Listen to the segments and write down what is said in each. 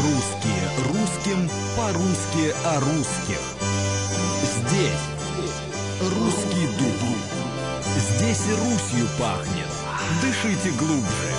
Русские русским, по-русски о русских. Здесь русский дух. Здесь и Русью пахнет. Дышите глубже.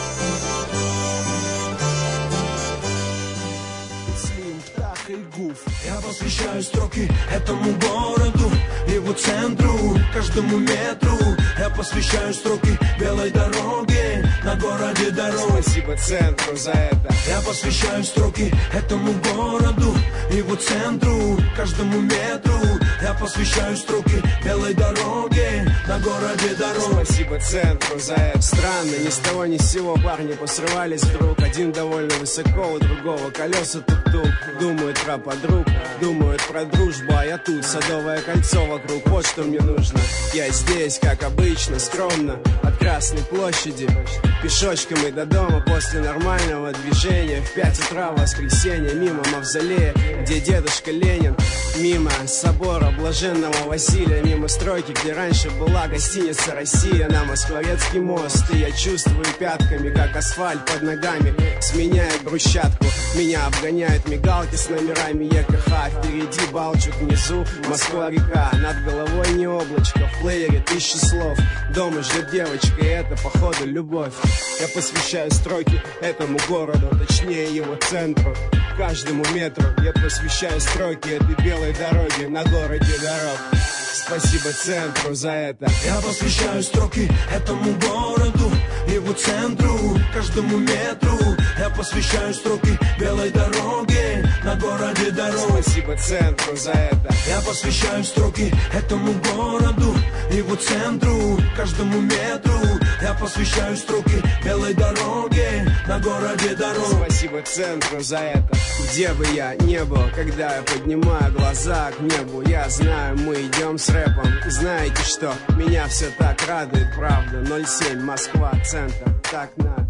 Я посвящаю строки этому городу, его центру, каждому метру. Я посвящаю строки белой дороге, на городе дорог. Спасибо центру за это. Я посвящаю строки этому городу, его центру, каждому метру. Я посвящаю строки белой дороге, на городе дорог. Спасибо центру за это. Странно, ни с того ни с сего парни посрывались вдруг. Один довольно высоко, у другого колеса тук-тук. Думают про подруг, думают про дружбу, а я тут, Садовое кольцо вокруг. Вот что мне нужно. Я здесь, как обычно, скромно, от Красной площади пешочком и до дома после нормального движения. В 5 утра в воскресенье мимо мавзолея, где дедушка Ленин. Мимо собора Блаженного Василия, мимо стройки, где раньше была гостиница «Россия», на Москворецкий мост. И я чувствую пятками, как асфальт под ногами сменяет брусчатку. Меня обгоняют мигалки с номерами ЕКХ. Впереди Балчук, внизу Москва-река. Над головой не облачко, в плеере 1000 слов. Дома ждет девочка, и это, походу, любовь. Я посвящаю строки этому городу, точнее его центру, каждому метру. Я посвящаю строки этой белой дороге, на городе дорог. Спасибо центру за это. Я посвящаю строки этому городу, его центру, каждому метру. Я посвящаю строки белой дороге, на городе дорог. Спасибо центру за это. Я посвящаю строки этому городу, его центру, каждому метру. Я посвящаю строки белой дороге, на городе дорог. Спасибо центру за это. Где бы я не был, когда я поднимаю глаза к небу, я знаю, мы идем с рэпом. Знаете что, меня все так радует, правда. 07 Москва, центр, так надо.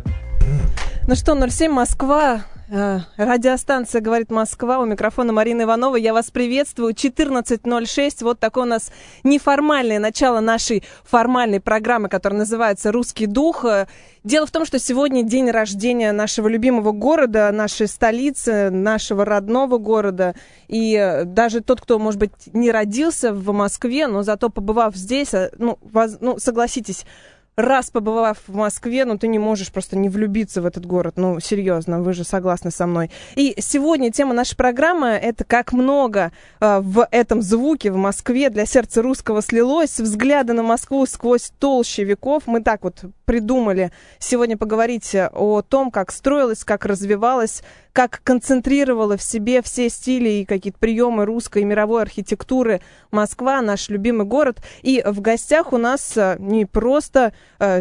Ну что, 07 Москва, радиостанция «Говорит Москва», у микрофона Марина Иванова. Я вас приветствую. 14:06, вот такое у нас неформальное начало нашей формальной программы, которая называется «Русский дух». Дело в том, что сегодня день рождения нашего любимого города, нашей столицы, нашего родного города. И даже тот, кто, может быть, не родился в Москве, но зато побывав здесь, согласитесь, раз побывав в Москве, ты не можешь просто не влюбиться в этот город. Серьезно, вы же согласны со мной. И сегодня тема нашей программы — это как много в этом звуке в Москве для сердца русского слилось. Взгляды на Москву сквозь толщи веков. Мы так вот придумали сегодня поговорить о том, как строилась, как развивалась, как концентрировала в себе все стили и какие-то приемы русской и мировой архитектуры Москва, наш любимый город. И в гостях у нас не просто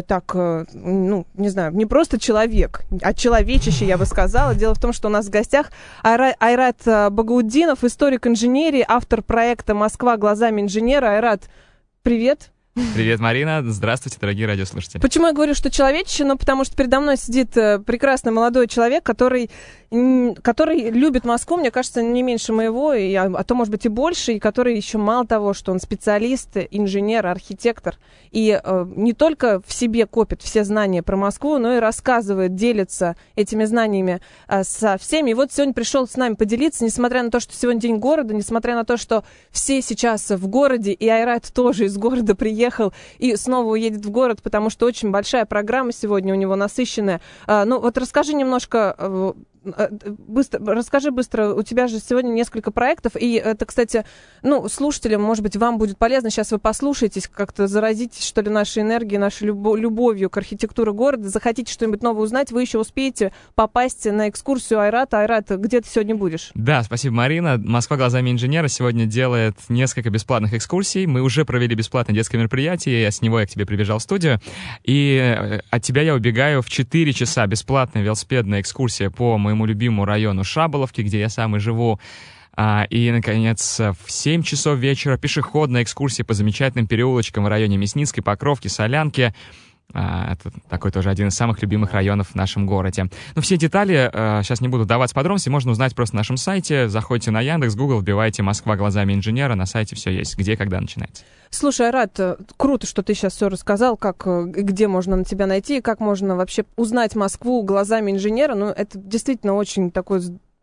не просто человек, а человечище, я бы сказала. Дело в том, что у нас в гостях Айрат Багаутдинов, историк инженерии, автор проекта «Москва глазами инженера». Айрат, привет. Привет, Марина. Здравствуйте, дорогие радиослушатели. Почему я говорю, что человечище? Потому что передо мной сидит прекрасный молодой человек, который любит Москву, мне кажется, не меньше моего, а то, может быть, и больше, и который еще мало того, что он специалист, инженер, архитектор, и не только в себе копит все знания про Москву, но и рассказывает, делится этими знаниями со всеми. И вот сегодня пришел с нами поделиться, несмотря на то, что сегодня день города, несмотря на то, что все сейчас в городе, и Айрат тоже из города приехал и снова уедет в город, потому что очень большая программа сегодня у него, насыщенная. Расскажи немножко... Расскажи быстро, у тебя же сегодня несколько проектов, и это, кстати, слушателям, может быть, вам будет полезно, сейчас вы послушаетесь, как-то заразитесь, что ли, нашей энергией, нашей любовью к архитектуре города, захотите что-нибудь новое узнать, вы еще успеете попасть на экскурсию Айрата. Айрат, где ты сегодня будешь? Да, спасибо, Марина. «Москва глазами инженера» сегодня делает несколько бесплатных экскурсий. Мы уже провели бесплатное детское мероприятие, с него я к тебе прибежал в студию, и от тебя я убегаю в 4 часа. Бесплатная велосипедная экскурсия по моему любимому району Шаболовки, где я сам и живу. И, наконец, в 7 часов вечера пешеходная экскурсия по замечательным переулочкам в районе Мясницкой, Покровки, Солянки. Это такой тоже один из самых любимых районов в нашем городе. Все детали, сейчас не буду давать подробности, можно узнать просто на нашем сайте. Заходите на Яндекс, Google, вбивайте «Москва глазами инженера», на сайте все есть, где и когда начинается. Слушай, Айрат, круто, что ты сейчас все рассказал, где можно на тебя найти, как можно вообще узнать Москву глазами инженера. Это действительно очень такой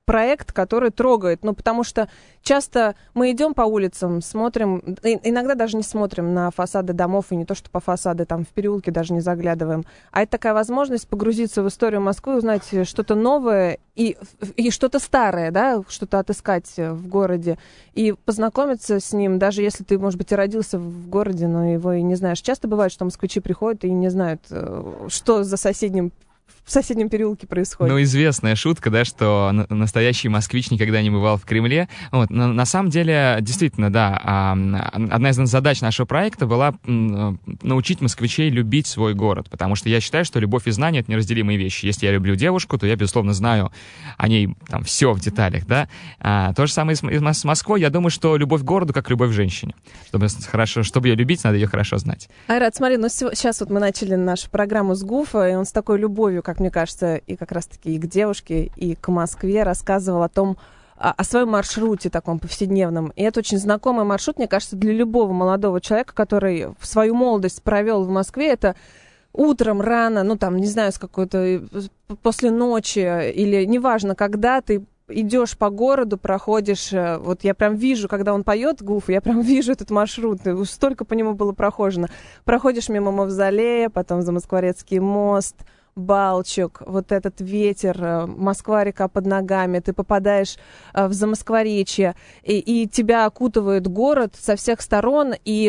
проект, который трогает. Ну, потому что часто мы идем по улицам, смотрим, иногда даже не смотрим на фасады домов, и не то, что по фасаду, там, в переулке даже не заглядываем. А это такая возможность погрузиться в историю Москвы, узнать что-то новое и что-то старое, да, что-то отыскать в городе, и познакомиться с ним, даже если ты, может быть, и родился в городе, но его и не знаешь. Часто бывает, что москвичи приходят и не знают, что в соседнем переулке происходит. Ну, известная шутка, да, что настоящий москвич никогда не бывал в Кремле. Вот, но на самом деле, действительно, да, одна из задач нашего проекта была научить москвичей любить свой город, потому что я считаю, что любовь и знание — это неразделимые вещи. Если я люблю девушку, то я, безусловно, знаю о ней там все в деталях, да. То же самое с Москвой. Я думаю, что любовь к городу как любовь к женщине. Чтобы ее любить, надо ее хорошо знать. Айрат, смотри, ну сейчас вот мы начали нашу программу с Гуфа, и он с такой любовью, как мне кажется, и как раз-таки и к девушке, и к Москве рассказывал о своем маршруте таком повседневном. И это очень знакомый маршрут, мне кажется, для любого молодого человека, который в свою молодость провел в Москве. Это утром, рано, ну там, не знаю, с какой-то после ночи, или неважно, когда ты идешь по городу, проходишь, вот я прям вижу, когда он поет Гуф, я прям вижу этот маршрут, столько по нему было прохожено. Проходишь мимо Мавзолея, потом Замоскворецкий мост, Балчук, вот этот ветер, Москва-река под ногами, ты попадаешь в Замоскворечье, и тебя окутывает город со всех сторон, и...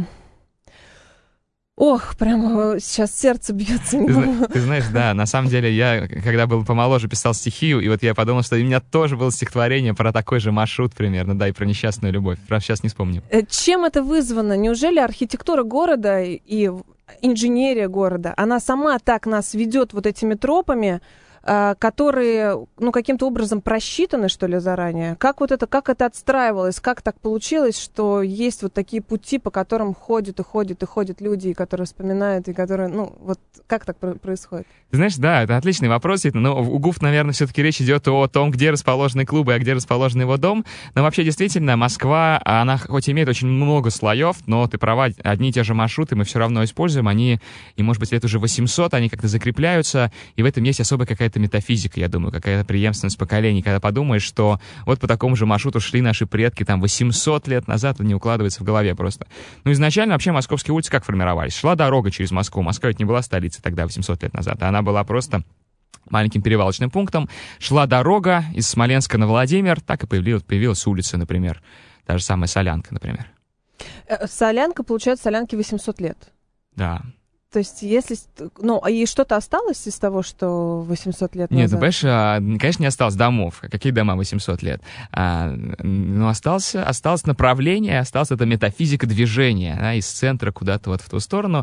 Ох, прямо сейчас сердце бьется. Ты знаешь, да, на самом деле я, когда был помоложе, писал стихи, и вот я подумал, что у меня тоже было стихотворение про такой же маршрут примерно, да, и про несчастную любовь. Правда, сейчас не вспомню. Чем это вызвано? Неужели архитектура города и инженерия города, она сама так нас ведет вот этими тропами, которые, ну, каким-то образом просчитаны, что ли, заранее? Как это отстраивалось? Как так получилось, что есть вот такие пути, по которым ходят люди, и которые вспоминают, и которые, ну, вот как так происходит? Ты знаешь, да, это отличный вопрос, но у ГУФ, наверное, все-таки речь идет о том, где расположены клубы, а где расположен его дом. Но вообще, действительно, Москва, она хоть имеет очень много слоев, но ты права, одни и те же маршруты мы все равно используем, и, может быть, лет уже 800, они как-то закрепляются, и в этом есть особая какая-то метафизика, я думаю, какая-то преемственность поколений, когда подумаешь, что вот по такому же маршруту шли наши предки там 800 лет назад, это не укладывается в голове просто. Ну, изначально вообще московские улицы как формировались? Шла дорога через Москву. Москва ведь не была столицей тогда, 800 лет назад, она была просто маленьким перевалочным пунктом. Шла дорога из Смоленска на Владимир, так и появилась улица, например. Та же самая Солянка, например. Солянка, получается, Солянке 800 лет. Да. То есть, если... Ну, и что-то осталось из того, что 800 лет назад? Нет, ну, понимаешь, конечно, не осталось домов. Какие дома 800 лет? Но осталось направление, осталась эта метафизика движения, да, из центра куда-то вот в ту сторону.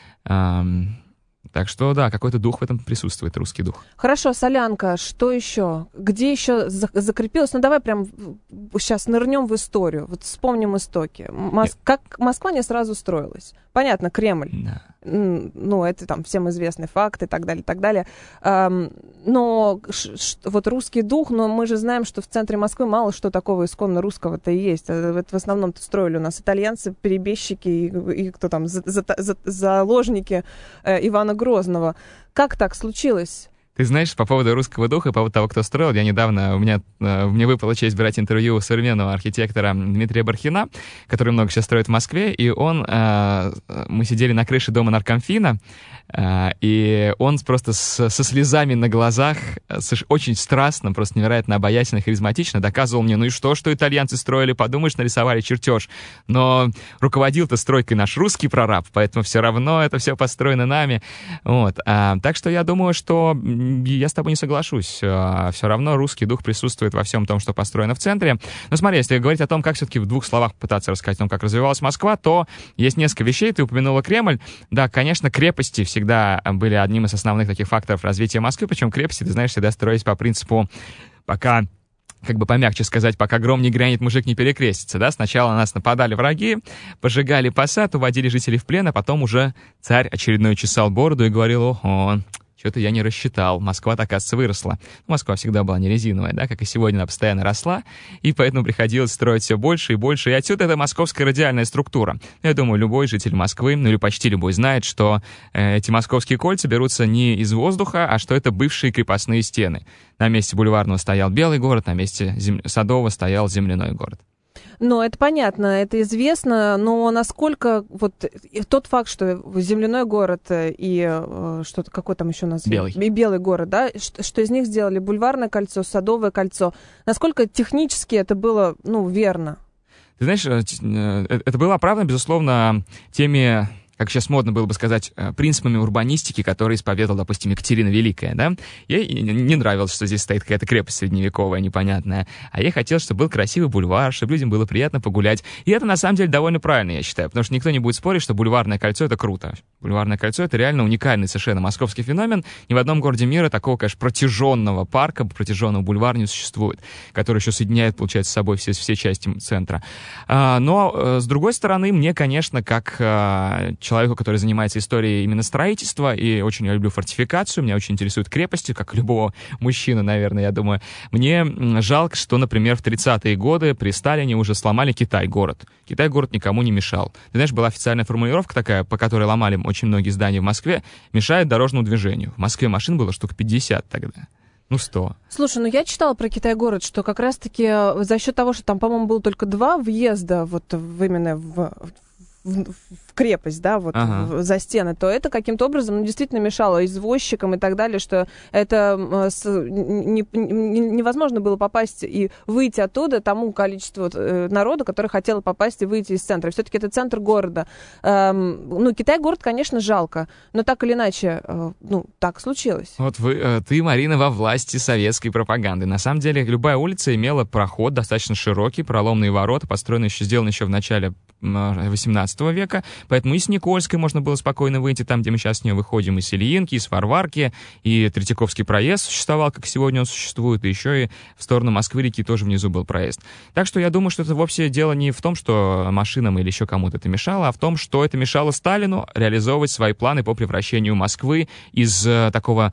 Так что, да, какой-то дух в этом присутствует, русский дух. Хорошо, Солянка, что еще? Где еще закрепилось? Ну, давай прям сейчас нырнем в историю. Вот вспомним истоки. Как Москва не сразу строилась? Понятно, Кремль. Да. Ну, это там всем известный факт и так далее, и так далее. Но вот русский дух, но мы же знаем, что в центре Москвы мало что такого исконно русского-то и есть. Это в основном-то строили у нас итальянцы, перебежчики и кто там, заложники Ивана Грозного. Как так случилось? Ты знаешь, по поводу русского духа, по поводу того, кто строил, я недавно, мне выпала честь брать интервью у современного архитектора Дмитрия Бархина, который много сейчас строит в Москве, и мы сидели на крыше дома наркомфина, и он просто со слезами на глазах, очень страстно, просто невероятно обаятельно, харизматично доказывал мне, ну и что итальянцы строили, подумаешь, нарисовали чертеж, но руководил-то стройкой наш русский прораб, поэтому все равно это все построено нами, вот. Так что я думаю, что я с тобой не соглашусь. Все равно русский дух присутствует во всем том, что построено в центре. Но смотри, если говорить о том, как все-таки в двух словах пытаться рассказать о том, как развивалась Москва, то есть несколько вещей. Ты упомянула Кремль. Да, конечно, крепости всегда были одним из основных таких факторов развития Москвы. Причем крепости, ты знаешь, всегда строились по принципу пока... Как бы помягче сказать, пока гром не грянет, мужик не перекрестится, да? Сначала на нас нападали враги, пожигали посад, уводили жителей в плен, а потом уже царь очередной чесал бороду и говорил: ого, что-то я не рассчитал. Москва-то, оказывается, выросла. Москва всегда была не резиновая, да, как и сегодня, она постоянно росла, и поэтому приходилось строить все больше и больше. И отсюда эта московская радиальная структура. Я думаю, любой житель Москвы, ну или почти любой, знает, что эти московские кольца берутся не из воздуха, а что это бывшие крепостные стены. На месте Бульварного стоял Белый город, на месте Садового стоял Земляной город. Ну, это понятно, это известно, но насколько вот тот факт, что Земляной город и что-то, какой там еще у нас? Белый. И Белый город, да, что из них сделали Бульварное кольцо, Садовое кольцо, насколько технически это было, ну, верно? Ты знаешь, это было оправдано, безусловно, теми, как сейчас модно было бы сказать, принципами урбанистики, которые исповедовала, допустим, Екатерина Великая, да? Ей не нравилось, что здесь стоит какая-то крепость средневековая, непонятная, а ей хотелось, чтобы был красивый бульвар, чтобы людям было приятно погулять. И это, на самом деле, довольно правильно, я считаю, потому что никто не будет спорить, что Бульварное кольцо — это круто. Бульварное кольцо — это реально уникальный совершенно московский феномен. Ни в одном городе мира такого, конечно, протяженного парка, протяженного бульвара не существует, который еще соединяет, получается, с собой все части центра. Но, с другой стороны, мне, конечно, как человеку, который занимается историей именно строительства, и очень я люблю фортификацию, меня очень интересуют крепости, как и любого мужчины, наверное, я думаю. Мне жалко, что, например, в 30-е годы при Сталине уже сломали Китай-город. Китай-город никому не мешал. Ты знаешь, была официальная формулировка такая, по которой ломали очень многие здания в Москве, мешает дорожному движению. В Москве машин было штук 50 тогда. 100. Слушай, ну я читала про Китай-город, что как раз-таки за счет того, что там, по-моему, было только 2 въезда вот именно в крепость, да, вот за стены, то это каким-то образом действительно мешало извозчикам и так далее, что это невозможно было попасть и выйти оттуда тому количеству народа, который хотел попасть и выйти из центра. Все-таки это центр города. Ну, Китай-город, конечно, жалко, но так или иначе, ну, так случилось. Вот ты, Марина, во власти советской пропаганды. На самом деле, любая улица имела проход достаточно широкий, проломные ворота, сделаны еще в начале 18 века, поэтому и с Никольской можно было спокойно выйти, там, где мы сейчас с нее выходим, из Ильинки, из Варварки, и Третьяковский проезд существовал, как сегодня он существует, и еще и в сторону Москвы-реки тоже внизу был проезд. Так что я думаю, что это вовсе дело не в том, что машинам или еще кому-то это мешало, а в том, что это мешало Сталину реализовывать свои планы по превращению Москвы из такого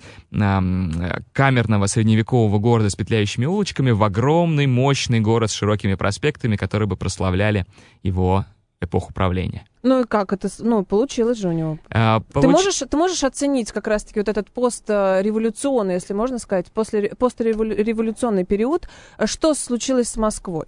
камерного средневекового города с петляющими улочками в огромный, мощный город с широкими проспектами, которые бы прославляли его эпоху правления. Ну и как это, ну, получилось же у него? Ты можешь оценить как раз-таки вот этот постреволюционный, если можно сказать, постреволюционный период, что случилось с Москвой?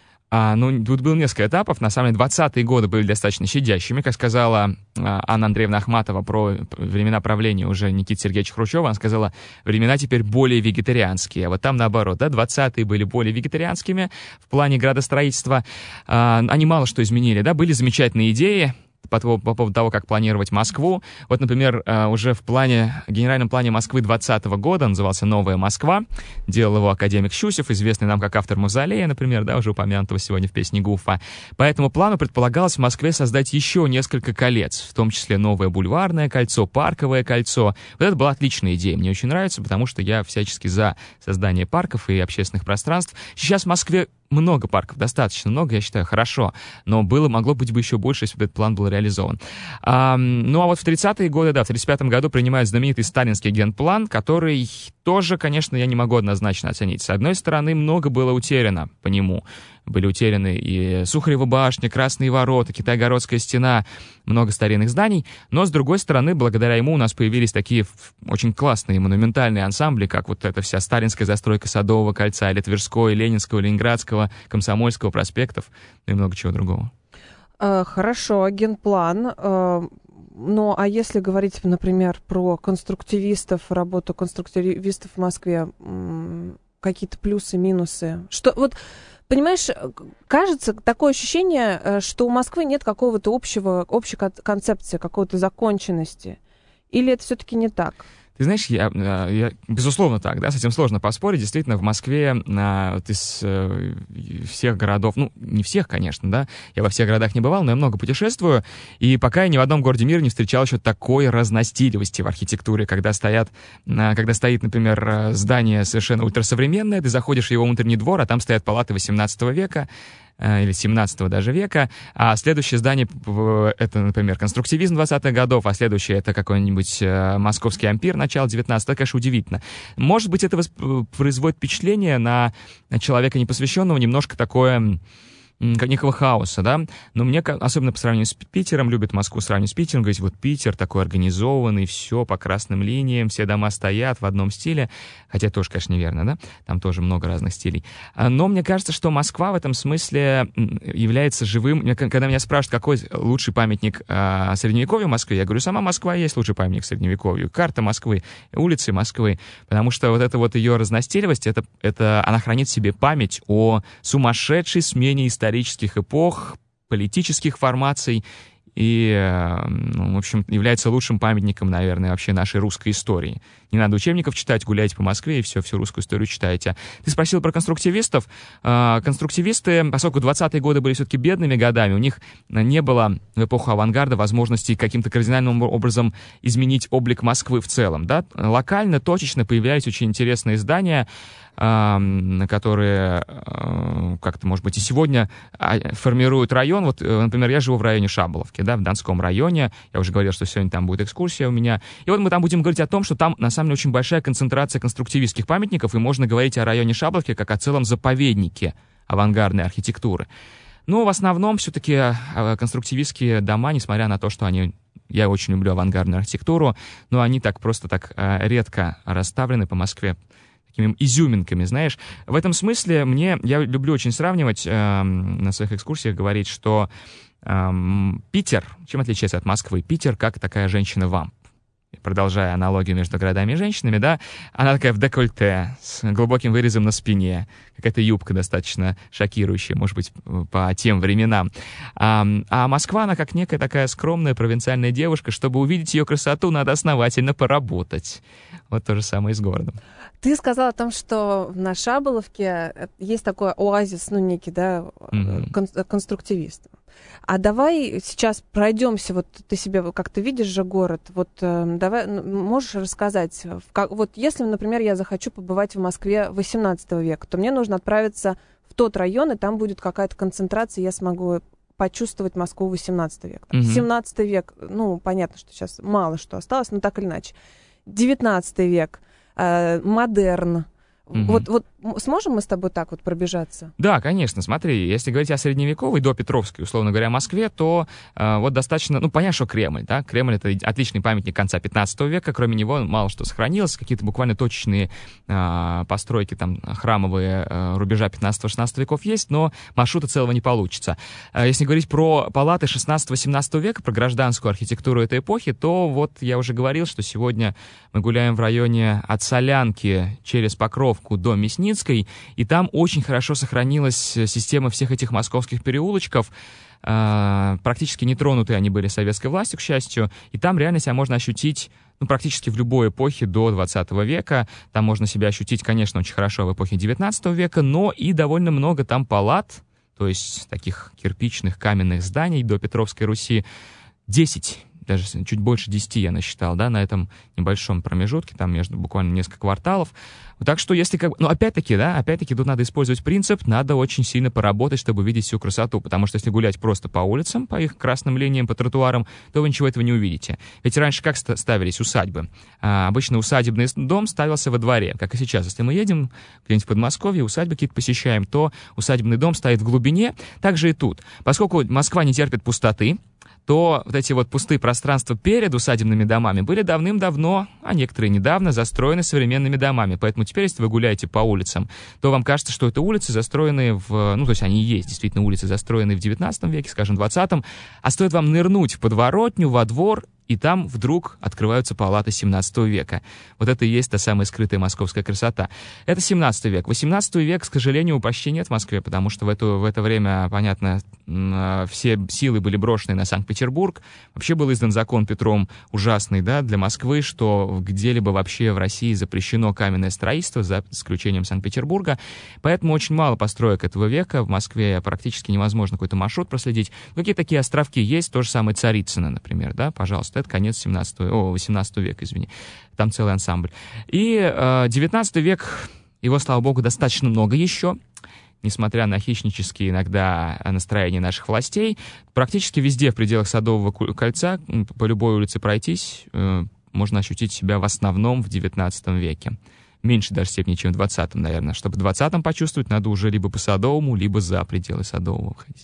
Ну, тут было несколько этапов. На самом деле, 20-е годы были достаточно щадящими. Как сказала Анна Андреевна Ахматова про времена правления уже Никиты Сергеевича Хрущева, она сказала, времена теперь более вегетарианские. А вот там наоборот, да, 20-е были более вегетарианскими в плане градостроительства. Они мало что изменили, да, были замечательные идеи по поводу того, как планировать Москву. Вот, например, уже в генеральном плане Москвы 2020 года, назывался «Новая Москва», делал его академик Щусев, известный нам как автор «Мавзолея», например, да, уже упомянутого сегодня в песне Гуфа. По этому плану предполагалось в Москве создать еще несколько колец, в том числе новое Бульварное кольцо, Парковое кольцо. Вот это была отличная идея, мне очень нравится, потому что я всячески за создание парков и общественных пространств. Сейчас в Москве много парков, достаточно много, я считаю, хорошо, но могло быть бы еще больше, если бы этот план был реализован. Ну а вот в 30-е годы, да, в 35-м году принимают знаменитый сталинский генплан, который тоже, конечно, я не могу однозначно оценить. С одной стороны, много было утеряно по нему. Были утеряны и Сухарева башня, Красные ворота, Китайгородская стена, много старинных зданий. Но, с другой стороны, благодаря ему у нас появились такие очень классные монументальные ансамбли, как вот эта вся сталинская застройка Садового кольца, или Тверского, Ленинского, Ленинградского, Комсомольского проспектов и много чего другого. Хорошо, генплан. Ну, а если говорить, например, про конструктивистов, работу конструктивистов в Москве, какие-то плюсы, минусы? Что вот, понимаешь, кажется, такое ощущение, что у Москвы нет какого-то общей концепции, какой-то законченности. Или это все-таки не так? Ты знаешь, я безусловно так, да, с этим сложно поспорить. Действительно, в Москве вот из всех городов, ну, не всех, конечно, да, я во всех городах не бывал, но я много путешествую, и пока я ни в одном городе мира не встречал еще такой разностилевости в архитектуре, когда стоит, например, здание совершенно ультрасовременное, ты заходишь в его внутренний двор, а там стоят палаты 18 века, или 17 даже века, а следующее здание — это, например, конструктивизм 20-х годов, а следующее — это какой-нибудь московский ампир начала 19-го. Это, конечно, удивительно. Может быть, это производит впечатление на человека непосвященного немножко такое... некого хаоса, да, но мне, особенно по сравнению с Питером, любят Москву сравнивать с Питером, говорить, вот Питер такой организованный, все по красным линиям, все дома стоят в одном стиле, хотя тоже, конечно, неверно, да, там тоже много разных стилей, но мне кажется, что Москва в этом смысле является живым. Когда меня спрашивают, какой лучший памятник Средневековью в Москве, я говорю, сама Москва есть лучший памятник Средневековью, карта Москвы, улицы Москвы, потому что вот эта вот ее разностилевость, это она хранит в себе память о сумасшедшей смене исторических эпох, политических формаций и, в общем, является лучшим памятником, наверное, вообще нашей русской истории. Не надо учебников читать, гуляйте по Москве и всю русскую историю читаете. Ты спросил про конструктивистов. Конструктивисты, поскольку 20-е годы были все-таки бедными годами, у них не было в эпоху авангарда возможности каким-то кардинальным образом изменить облик Москвы в целом. Да? Локально, точечно появлялись очень интересные здания, которые как-то, может быть, и сегодня формируют район. Вот, например, я живу в районе Шаболовки, да, в Донском районе. Я уже говорил, что сегодня там будет экскурсия у меня. И вот мы там будем говорить о том, что там, на самом деле, очень большая концентрация конструктивистских памятников, и можно говорить о районе Шаболовки как о целом заповеднике авангардной архитектуры. Но в основном все-таки конструктивистские дома, несмотря на то, что я очень люблю авангардную архитектуру, но они так просто так редко расставлены по Москве такими изюминками, знаешь. В этом смысле я люблю очень сравнивать, на своих экскурсиях говорить, что Питер, чем отличается от Москвы? Питер как такая женщина-вамп. Продолжая аналогию между городами и женщинами, да, она такая в декольте, с глубоким вырезом на спине, какая-то юбка достаточно шокирующая, может быть, по тем временам. А Москва, она как некая такая скромная провинциальная девушка, чтобы увидеть ее красоту, надо основательно поработать. Вот то же самое и с городом. Ты сказал о том, что на Шаболовке есть такой оазис, некий, да, конструктивистов. А давай сейчас пройдемся, вот ты себе как-то видишь же город, вот давай, можешь рассказать, вот если, например, я захочу побывать в Москве 18 века, то мне нужно отправиться в тот район, и там будет какая-то концентрация, я смогу почувствовать Москву 18 века. 17 век, понятно, что сейчас мало что осталось, но так или иначе. 19 век, модерн. Вот сможем мы с тобой так вот пробежаться? Да, конечно. Смотри, если говорить о средневековой, до Петровской, условно говоря, Москве, то вот достаточно... понятно, что Кремль, да? Кремль — это отличный памятник конца 15 века. Кроме него мало что сохранилось. Какие-то буквально точечные постройки там храмовые рубежа 15-16 веков есть, но маршрута целого не получится. Если говорить про палаты 16-18 века, про гражданскую архитектуру этой эпохи, то вот я уже говорил, что сегодня мы гуляем в районе от Солянки через Покровку до Мясницкой, и там очень хорошо сохранилась система всех этих московских переулочков. Практически нетронутые они были советской властью, к счастью, и там реально себя можно ощутить практически в любой эпохе до 20 века. Там можно себя ощутить, конечно, очень хорошо в эпохе 19 века, но и довольно много там палат, то есть таких кирпичных каменных зданий до Петровской Руси. 10, даже чуть больше 10 я насчитал, да, на этом небольшом промежутке, там между буквально несколько кварталов. Так что если опять-таки тут надо использовать принцип, надо очень сильно поработать, чтобы увидеть всю красоту, потому что если гулять просто по улицам, по их красным линиям, по тротуарам, то вы ничего этого не увидите. Ведь раньше как ставились усадьбы? Обычно усадебный дом ставился во дворе, как и сейчас. Если мы едем где-нибудь в Подмосковье, усадьбы какие-то посещаем, то усадебный дом стоит в глубине, так же и тут. Поскольку Москва не терпит пустоты, то вот эти вот пустые пространства перед усадебными домами были давным-давно, а некоторые недавно, застроены современными домами. Поэтому теперь, если вы гуляете по улицам, то вам кажется, что это улицы, застроенные то есть они и есть, действительно, улицы, застроенные в 19 веке, скажем, 20-м, а стоит вам нырнуть в подворотню, во двор, и там вдруг открываются палаты 17 века. Вот это и есть та самая скрытая московская красота. Это 17 век. 18 век, к сожалению, почти нет в Москве, потому что в это время, понятно, все силы были брошены на Санкт-Петербург. Вообще был издан закон Петром ужасный, да, для Москвы, что где-либо вообще в России запрещено каменное строительство, за исключением Санкт-Петербурга. Поэтому очень мало построек этого века. В Москве практически невозможно какой-то маршрут проследить. Какие такие островки есть, то же самое Царицыно, например, да, пожалуйста. Это конец 18 века, извини. Там целый ансамбль. И 19 век, его, слава богу, достаточно много еще. несмотря на хищнические иногда настроения наших властей, практически везде в пределах Садового кольца, по любой улице пройтись, можно ощутить себя в основном в XIX веке. Меньше даже степени, чем в 20-м, наверное. Чтобы в 20-м почувствовать, надо уже либо по Садовому, либо за пределы Садового выходить.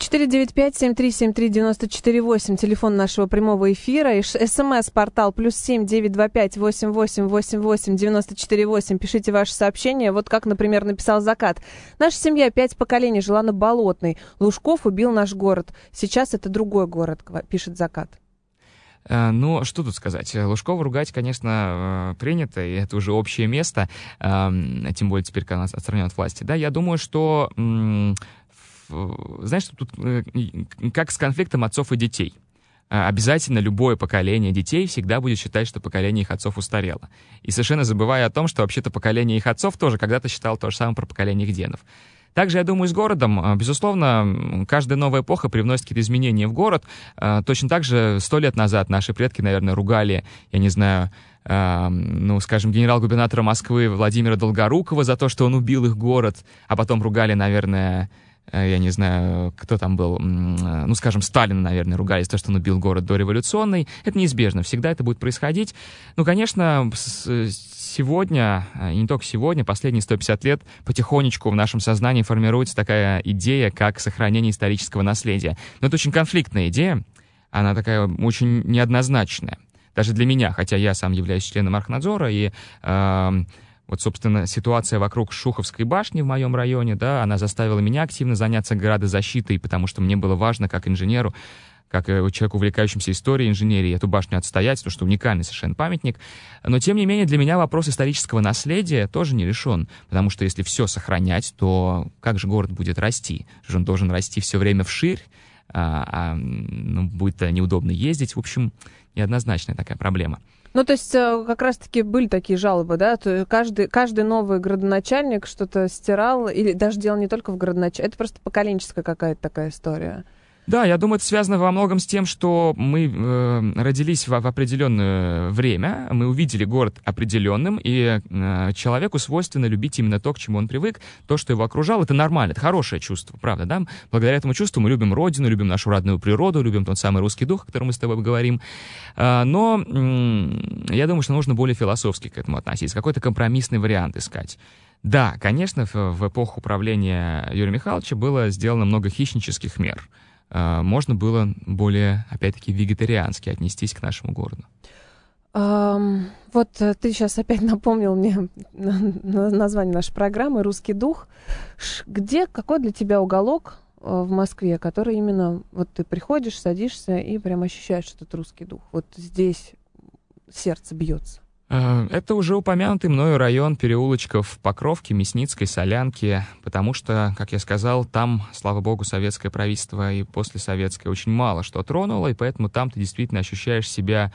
495-7373-94-8, телефон нашего прямого эфира, и СМС-портал +7 925 88 88 94 8. Пишите ваши сообщения. Вот как, например, написал Закат. Наша семья 5 поколений жила на Болотной. Лужков убил наш город. Сейчас это другой город, пишет Закат. Ну, что тут сказать? Лужкова ругать, конечно, принято, и это уже общее место, тем более теперь, когда нас отстранен от власти. Да, я думаю, что, знаешь, тут как с конфликтом отцов и детей. Обязательно любое поколение детей всегда будет считать, что поколение их отцов устарело. И совершенно забывая о том, что вообще-то поколение их отцов тоже когда-то считало то же самое про поколение их дедов. Также, я думаю, с городом, безусловно, каждая новая эпоха привносит какие-то изменения в город. Точно так же 100 лет назад наши предки, наверное, ругали, я не знаю, скажем, генерал-губернатора Москвы Владимира Долгорукова за то, что он убил их город, а потом ругали, наверное, я не знаю, кто там был, скажем, Сталина, наверное, ругали за то, что он убил город дореволюционный. Это неизбежно, всегда это будет происходить. Конечно, сегодня, и не только сегодня, последние 150 лет потихонечку в нашем сознании формируется такая идея, как сохранение исторического наследия. Но это очень конфликтная идея, она такая очень неоднозначная. Даже для меня, хотя я сам являюсь членом Архнадзора, и вот, собственно, ситуация вокруг Шуховской башни в моем районе, да, она заставила меня активно заняться градозащитой, потому что мне было важно, как инженеру, как человеку, увлекающемуся историей инженерии, эту башню отстоять, потому что уникальный совершенно памятник. Но, тем не менее, для меня вопрос исторического наследия тоже не решен, потому что если все сохранять, то как же город будет расти? Он должен расти все время вширь, будет неудобно ездить. В общем, неоднозначная такая проблема. Ну, то есть, как раз-таки были такие жалобы, да? То каждый новый градоначальник что-то стирал, или даже дело не только в градоначальнике, это просто поколенческая какая-то такая история. Да, я думаю, это связано во многом с тем, что мы родились в определенное время, мы увидели город определенным, и человеку свойственно любить именно то, к чему он привык, то, что его окружало. Это нормально, это хорошее чувство, правда, да? Благодаря этому чувству мы любим родину, любим нашу родную природу, любим тот самый русский дух, о котором мы с тобой говорим. Но я думаю, что нужно более философски к этому относиться, какой-то компромиссный вариант искать. Да, конечно, в эпоху правления Юрия Михайловича было сделано много хищнических мер. Можно было более, опять-таки, вегетариански отнестись к нашему городу. Вот ты сейчас опять напомнил мне название нашей программы «Русский дух». Какой для тебя уголок в Москве, который именно вот ты приходишь, садишься и прям ощущаешь этот русский дух? Вот здесь сердце бьется. Это уже упомянутый мною район переулочков Покровки, Мясницкой, Солянки, потому что, как я сказал, там, слава богу, советское правительство и послесоветское очень мало что тронуло, и поэтому там ты действительно ощущаешь себя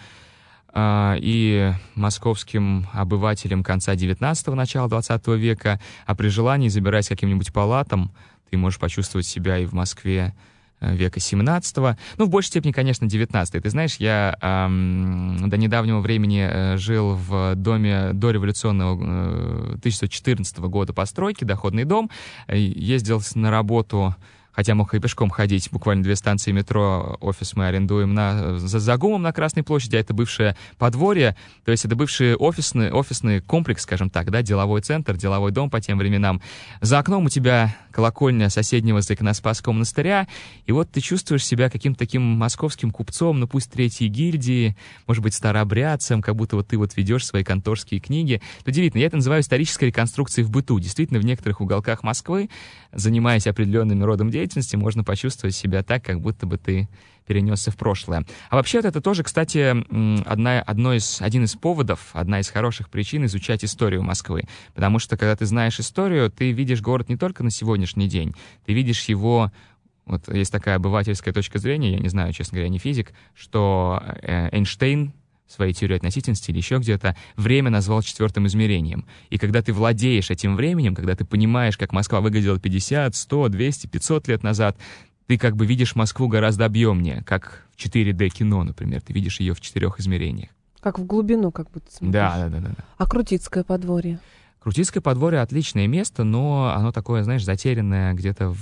и московским обывателем конца 19-го, начала 20 века, а при желании, забираясь каким-нибудь палатам, ты можешь почувствовать себя и в Москве века 17-го, в большей степени, конечно, 19-й. Ты знаешь, я до недавнего времени жил в доме дореволюционного 1914 года постройки, доходный дом, ездил на работу, хотя мог и пешком ходить, буквально 2 станции метро, офис мы арендуем за ГУМом на Красной площади, а это бывшее подворье, то есть это бывший офисный комплекс, скажем так, да, деловой центр, деловой дом по тем временам. За окном у тебя колокольня соседнего Иконоспасского монастыря, и вот ты чувствуешь себя каким-то таким московским купцом, пусть третьей гильдии, может быть, старообрядцем, как будто вот ты вот ведешь свои конторские книги. Удивительно, я это называю исторической реконструкцией в быту. Действительно, в некоторых уголках Москвы, занимаясь определенным родом деятельности, можно почувствовать себя так, как будто бы ты перенесся в прошлое. А вообще-то это тоже, кстати, один из поводов, одна из хороших причин изучать историю Москвы. Потому что, когда ты знаешь историю, ты видишь город не только на сегодняшний день, ты видишь его. Вот есть такая обывательская точка зрения, я не знаю, честно говоря, не физик, что Эйнштейн в своей теории относительности или еще где-то время назвал 4-м измерением. И когда ты владеешь этим временем, когда ты понимаешь, как Москва выглядела 50, 100, 200, 500 лет назад, ты как бы видишь Москву гораздо объемнее, как в 4D кино, например. Ты видишь ее в 4 измерениях. Как в глубину, как будто смотришь. Да. А Крутицкое подворье? Крутицкое подворье — отличное место, но оно такое, знаешь, затерянное где-то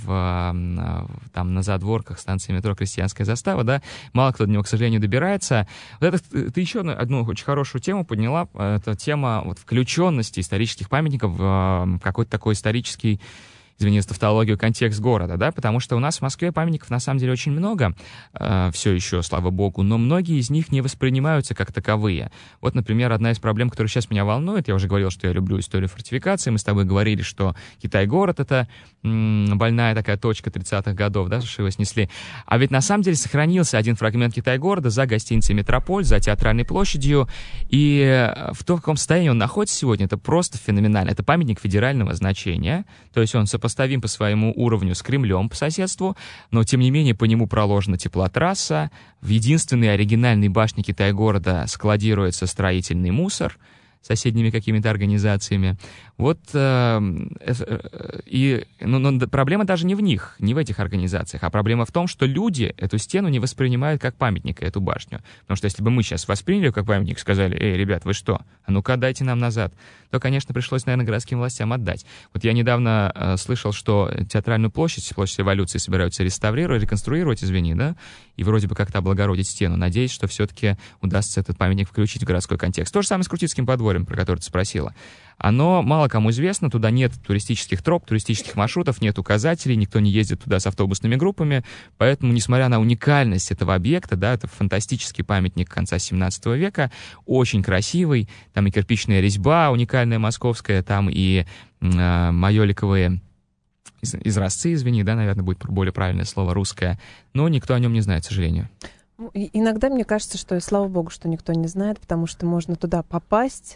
там на задворках станции метро «Крестьянская застава», да, мало кто до него, к сожалению, добирается. Вот это ты еще одну очень хорошую тему подняла, это тема вот включенности исторических памятников в какой-то такой исторический, извини за тавтологию, контекст города, да, потому что у нас в Москве памятников на самом деле очень много, все еще, слава богу, но многие из них не воспринимаются как таковые. Вот, например, одна из проблем, которая сейчас меня волнует, я уже говорил, что я люблю историю фортификации, мы с тобой говорили, что Китай-город — это больная такая точка 30-х годов, да, что его снесли. А ведь на самом деле сохранился один фрагмент Китай-города за гостиницей «Метрополь», за Театральной площадью, и в том, в каком состоянии он находится сегодня, это просто феноменально. Это памятник федерального значения, то есть он сопоставим по своему уровню с Кремлем по соседству, но, тем не менее, по нему проложена теплотрасса, в единственной оригинальной башне Китай-города складируется строительный мусор с соседними какими-то организациями. Вот, но проблема даже не в них, не в этих организациях, а проблема в том, что люди эту стену не воспринимают как памятник, эту башню. Потому что если бы мы сейчас восприняли как памятник, сказали: «Эй, ребят, вы что? А ну-ка, отдайте нам назад», то, конечно, пришлось, наверное, городским властям отдать. Вот я недавно слышал, что Театральную площадь Революции собираются реконструировать, да, и вроде бы как-то облагородить стену. Надеюсь, что все-таки удастся этот памятник включить в городской контекст. То же самое с Крутицким подворьем, про которое ты спросила. Оно мало кому известно, туда нет туристических троп, туристических маршрутов, нет указателей, никто не ездит туда с автобусными группами, поэтому, несмотря на уникальность этого объекта, да, это фантастический памятник конца 17 века, очень красивый, там и кирпичная резьба уникальная московская, там и майоликовые изразцы, извини, да, наверное, будет более правильное слово, русское, но никто о нем не знает, к сожалению. Иногда мне кажется, что, и слава богу, что никто не знает, потому что можно туда попасть,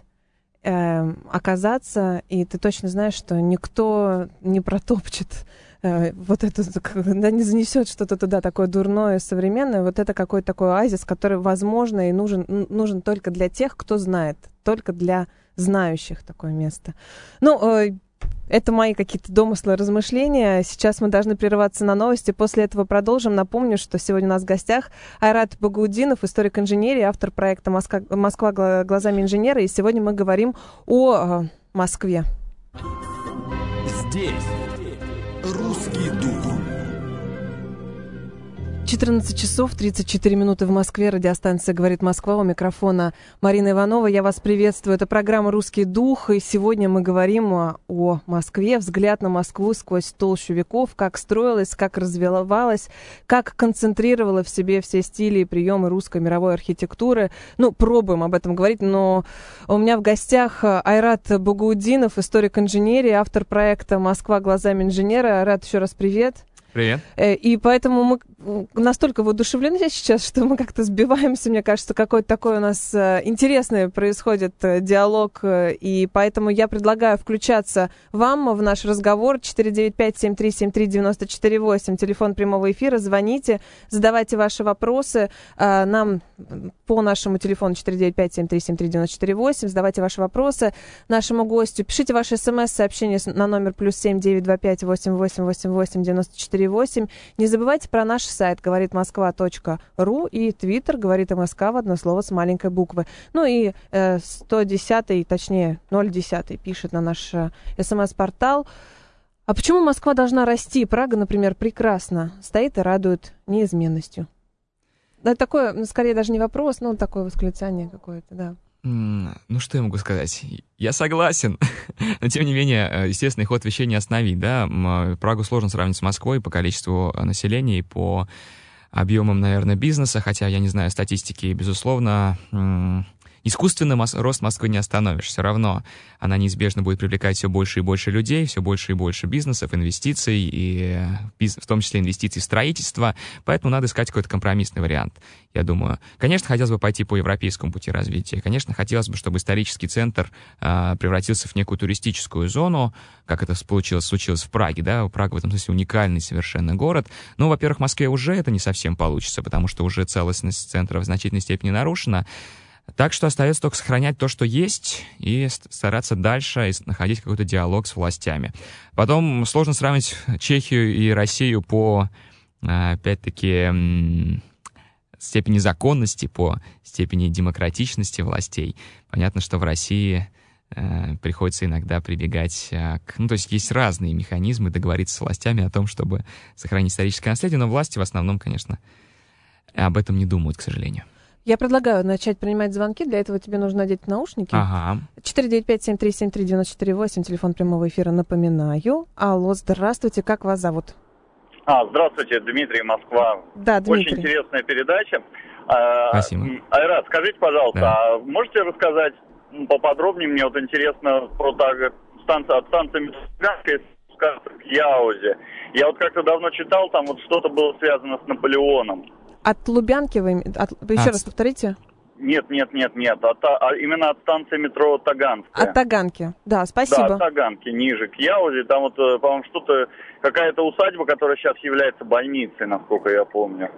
оказаться, и ты точно знаешь, что никто не протопчет вот это, да, не занесет что-то туда такое дурное, современное. Вот это какой-то такой оазис, который, возможно, и нужен только для тех, кто знает, только для знающих такое место. Ну, это мои какие-то домыслы, размышления. Сейчас мы должны прерываться на новости. После этого продолжим. Напомню, что сегодня у нас в гостях Айрат Багаутдинов, историк инженерии, автор проекта «Москва глазами инженера». И сегодня мы говорим о Москве. Здесь русский дух. 14 часов 34 минуты в Москве. Радиостанция «Говорит Москва». У микрофона Марина Иванова. Я вас приветствую. Это программа «Русский дух». И сегодня мы говорим о Москве. Взгляд на Москву сквозь толщу веков. Как строилась, как развивалась, как концентрировала в себе все стили и приемы русской мировой архитектуры. Ну, пробуем об этом говорить. Но у меня в гостях Айрат Багаутдинов, историк инженерии, автор проекта «Москва глазами инженера». Айрат, еще раз привет. Привет. И поэтому мы настолько воодушевлены сейчас, что мы как-то сбиваемся. Мне кажется, какой-то такой у нас интересный происходит диалог. И поэтому я предлагаю включаться вам в наш разговор. 495-7373-94-8. Телефон прямого эфира. Звоните, задавайте ваши вопросы. Нам по нашему телефону 495-7373-94-8. Задавайте ваши вопросы нашему гостю. Пишите ваши смс-сообщения на номер +7 925 8888 94 8. Не забывайте про наш сайт говоритмосква.ру и твиттер говорит МСК в одно слово с маленькой буквы. Ну и 110-й, точнее 010-й пишет на наш СМС-портал. А почему Москва должна расти? Прага, например, прекрасно стоит и радует неизменностью. Да, такое, скорее, даже не вопрос, но такое восклицание какое-то, да. Ну, что я могу сказать? Я согласен. Но, тем не менее, естественный ход вещей не остановить, да? Прагу сложно сравнить с Москвой по количеству населения и по объемам, наверное, бизнеса, хотя я не знаю статистики, безусловно, искусственно рост Москвы не остановишь. Все равно она неизбежно будет привлекать все больше и больше людей, все больше и больше бизнесов, инвестиций, и в том числе инвестиций в строительство. Поэтому надо искать какой-то компромиссный вариант, я думаю. Конечно, хотелось бы пойти по европейскому пути развития. Конечно, хотелось бы, чтобы исторический центр превратился в некую туристическую зону, как это случилось в Праге. Да? Прага в этом смысле уникальный совершенно город. Но, во-первых, в Москве уже это не совсем получится, потому что уже целостность центра в значительной степени нарушена. Так что остается только сохранять то, что есть, и стараться дальше находить какой-то диалог с властями. Потом сложно сравнить Чехию и Россию по, опять-таки, степени законности, по степени демократичности властей. Понятно, что в России приходится иногда прибегать к... Ну, то есть есть разные механизмы договориться с властями о том, чтобы сохранить историческое наследие, но власти в основном, конечно, об этом не думают, к сожалению. Я предлагаю начать принимать звонки. Для этого тебе нужно надеть наушники. Ага. 495-7373-94-8, телефон прямого эфира, напоминаю. Алло, здравствуйте, как вас зовут? Здравствуйте, Дмитрий, Москва. Да, Дмитрий. Очень интересная передача. Спасибо. Айрат, скажите, пожалуйста, Да. можете рассказать поподробнее, мне вот интересно, про от станции метро Таганская к Яузе. Я вот как-то давно читал, там вот что-то было связано с Наполеоном. От Лубянки вы... Еще раз повторите. Нет. Именно от станции метро Таганская. От Таганки. Да, спасибо. Да, от Таганки, ниже, к Яузе. Там вот, по-моему, какая-то усадьба, которая сейчас является больницей, насколько я помню.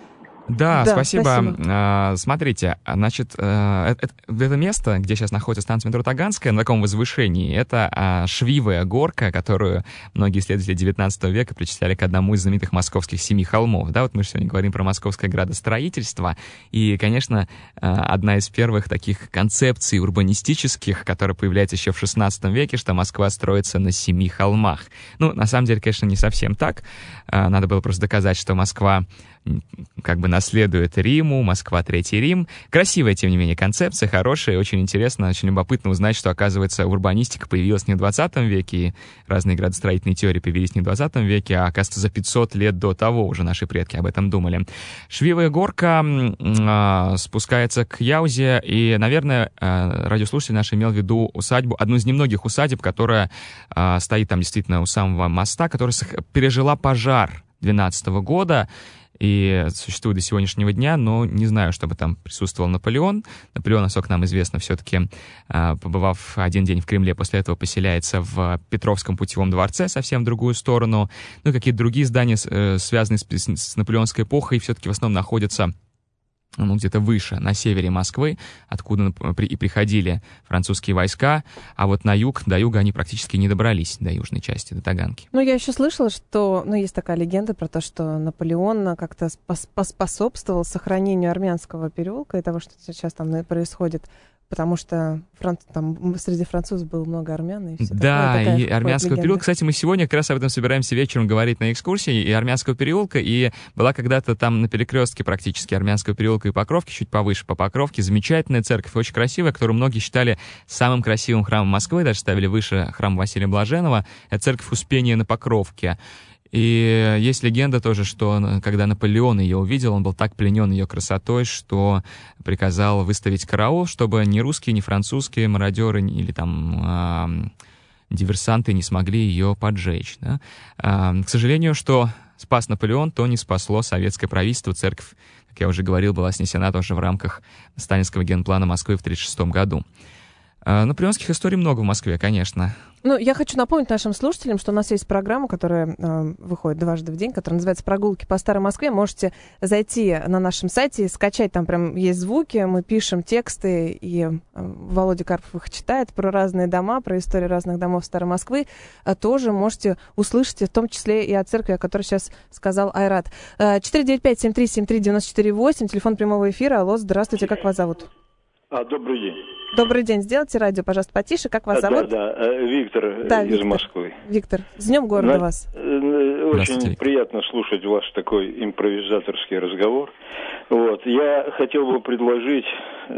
Да, спасибо. Смотрите, значит, это место, где сейчас находится станция метро Таганская, на таком возвышении, это Швивая горка, которую многие исследователи XIX века причисляли к одному из знаменитых московских 7 холмов. Да, вот мы же сегодня говорим про московское градостроительство, и, конечно, одна из первых таких концепций урбанистических, которая появляется еще в XVI веке, что Москва строится на 7 холмах. Ну, на самом деле, конечно, не совсем так. Надо было просто доказать, что Москва как бы наследует Риму, Москва Третий Рим. Красивая, тем не менее, концепция, хорошая, очень интересно, очень любопытно узнать, что, оказывается, урбанистика появилась не в 20 веке, и разные градостроительные теории появились не в 20 веке, а, оказывается, за 500 лет до того уже наши предки об этом думали. Швивая горка спускается к Яузе, и, наверное, радиослушатель наш имел в виду усадьбу, одну из немногих усадеб, которая стоит там действительно у самого моста, которая пережила пожар 2012 года, и существует до сегодняшнего дня, но не знаю, чтобы там присутствовал Наполеон. Наполеон, насколько нам известно, все-таки, побывав один день в Кремле, после этого поселяется в Петровском путевом дворце, совсем в другую сторону. Ну и какие-то другие здания, связанные с наполеонской эпохой, все-таки в основном находятся где-то выше, на севере Москвы, откуда и приходили французские войска, а вот до юга они практически не добрались, до южной части, до Таганки. Ну, я еще слышала, что, есть такая легенда про то, что Наполеон как-то поспособствовал сохранению Армянского переулка и того, что сейчас там происходит, потому что там среди французов было много армян. И все да, такое, и Армянского переулка. Кстати, мы сегодня как раз об этом собираемся вечером говорить на экскурсии, и Армянского переулка, и была когда-то там на перекрестке практически Армянского переулка и Покровки, чуть повыше по Покровке, замечательная церковь, очень красивая, которую многие считали самым красивым храмом Москвы, даже ставили выше храм Василия Блаженного. Это церковь Успения на Покровке. И есть легенда тоже, что когда Наполеон ее увидел, он был так пленен ее красотой, что приказал выставить караул, чтобы ни русские, ни французские мародеры или там диверсанты не смогли ее поджечь. Да? К сожалению, что спас Наполеон, то не спасло советское правительство. Церковь, как я уже говорил, была снесена тоже в рамках сталинского генплана Москвы в 1936 году. Наполеонских историй много в Москве, конечно. Я хочу напомнить нашим слушателям, что у нас есть программа, которая выходит дважды в день, которая называется «Прогулки по Старой Москве». Можете зайти на нашем сайте, скачать, там прям есть звуки, мы пишем тексты, и Володя Карпов их читает про разные дома, про историю разных домов Старой Москвы. Тоже можете услышать, в том числе и о церкви, о которой сейчас сказал Айрат. 495-7373-94-8, телефон прямого эфира. Алло, здравствуйте, как вас зовут? Добрый день. Добрый день. Сделайте радио, пожалуйста, потише. Как вас зовут? Виктор из Москвы. Виктор, с Днем города вас. Очень приятно слушать ваш такой импровизаторский разговор. Я хотел бы предложить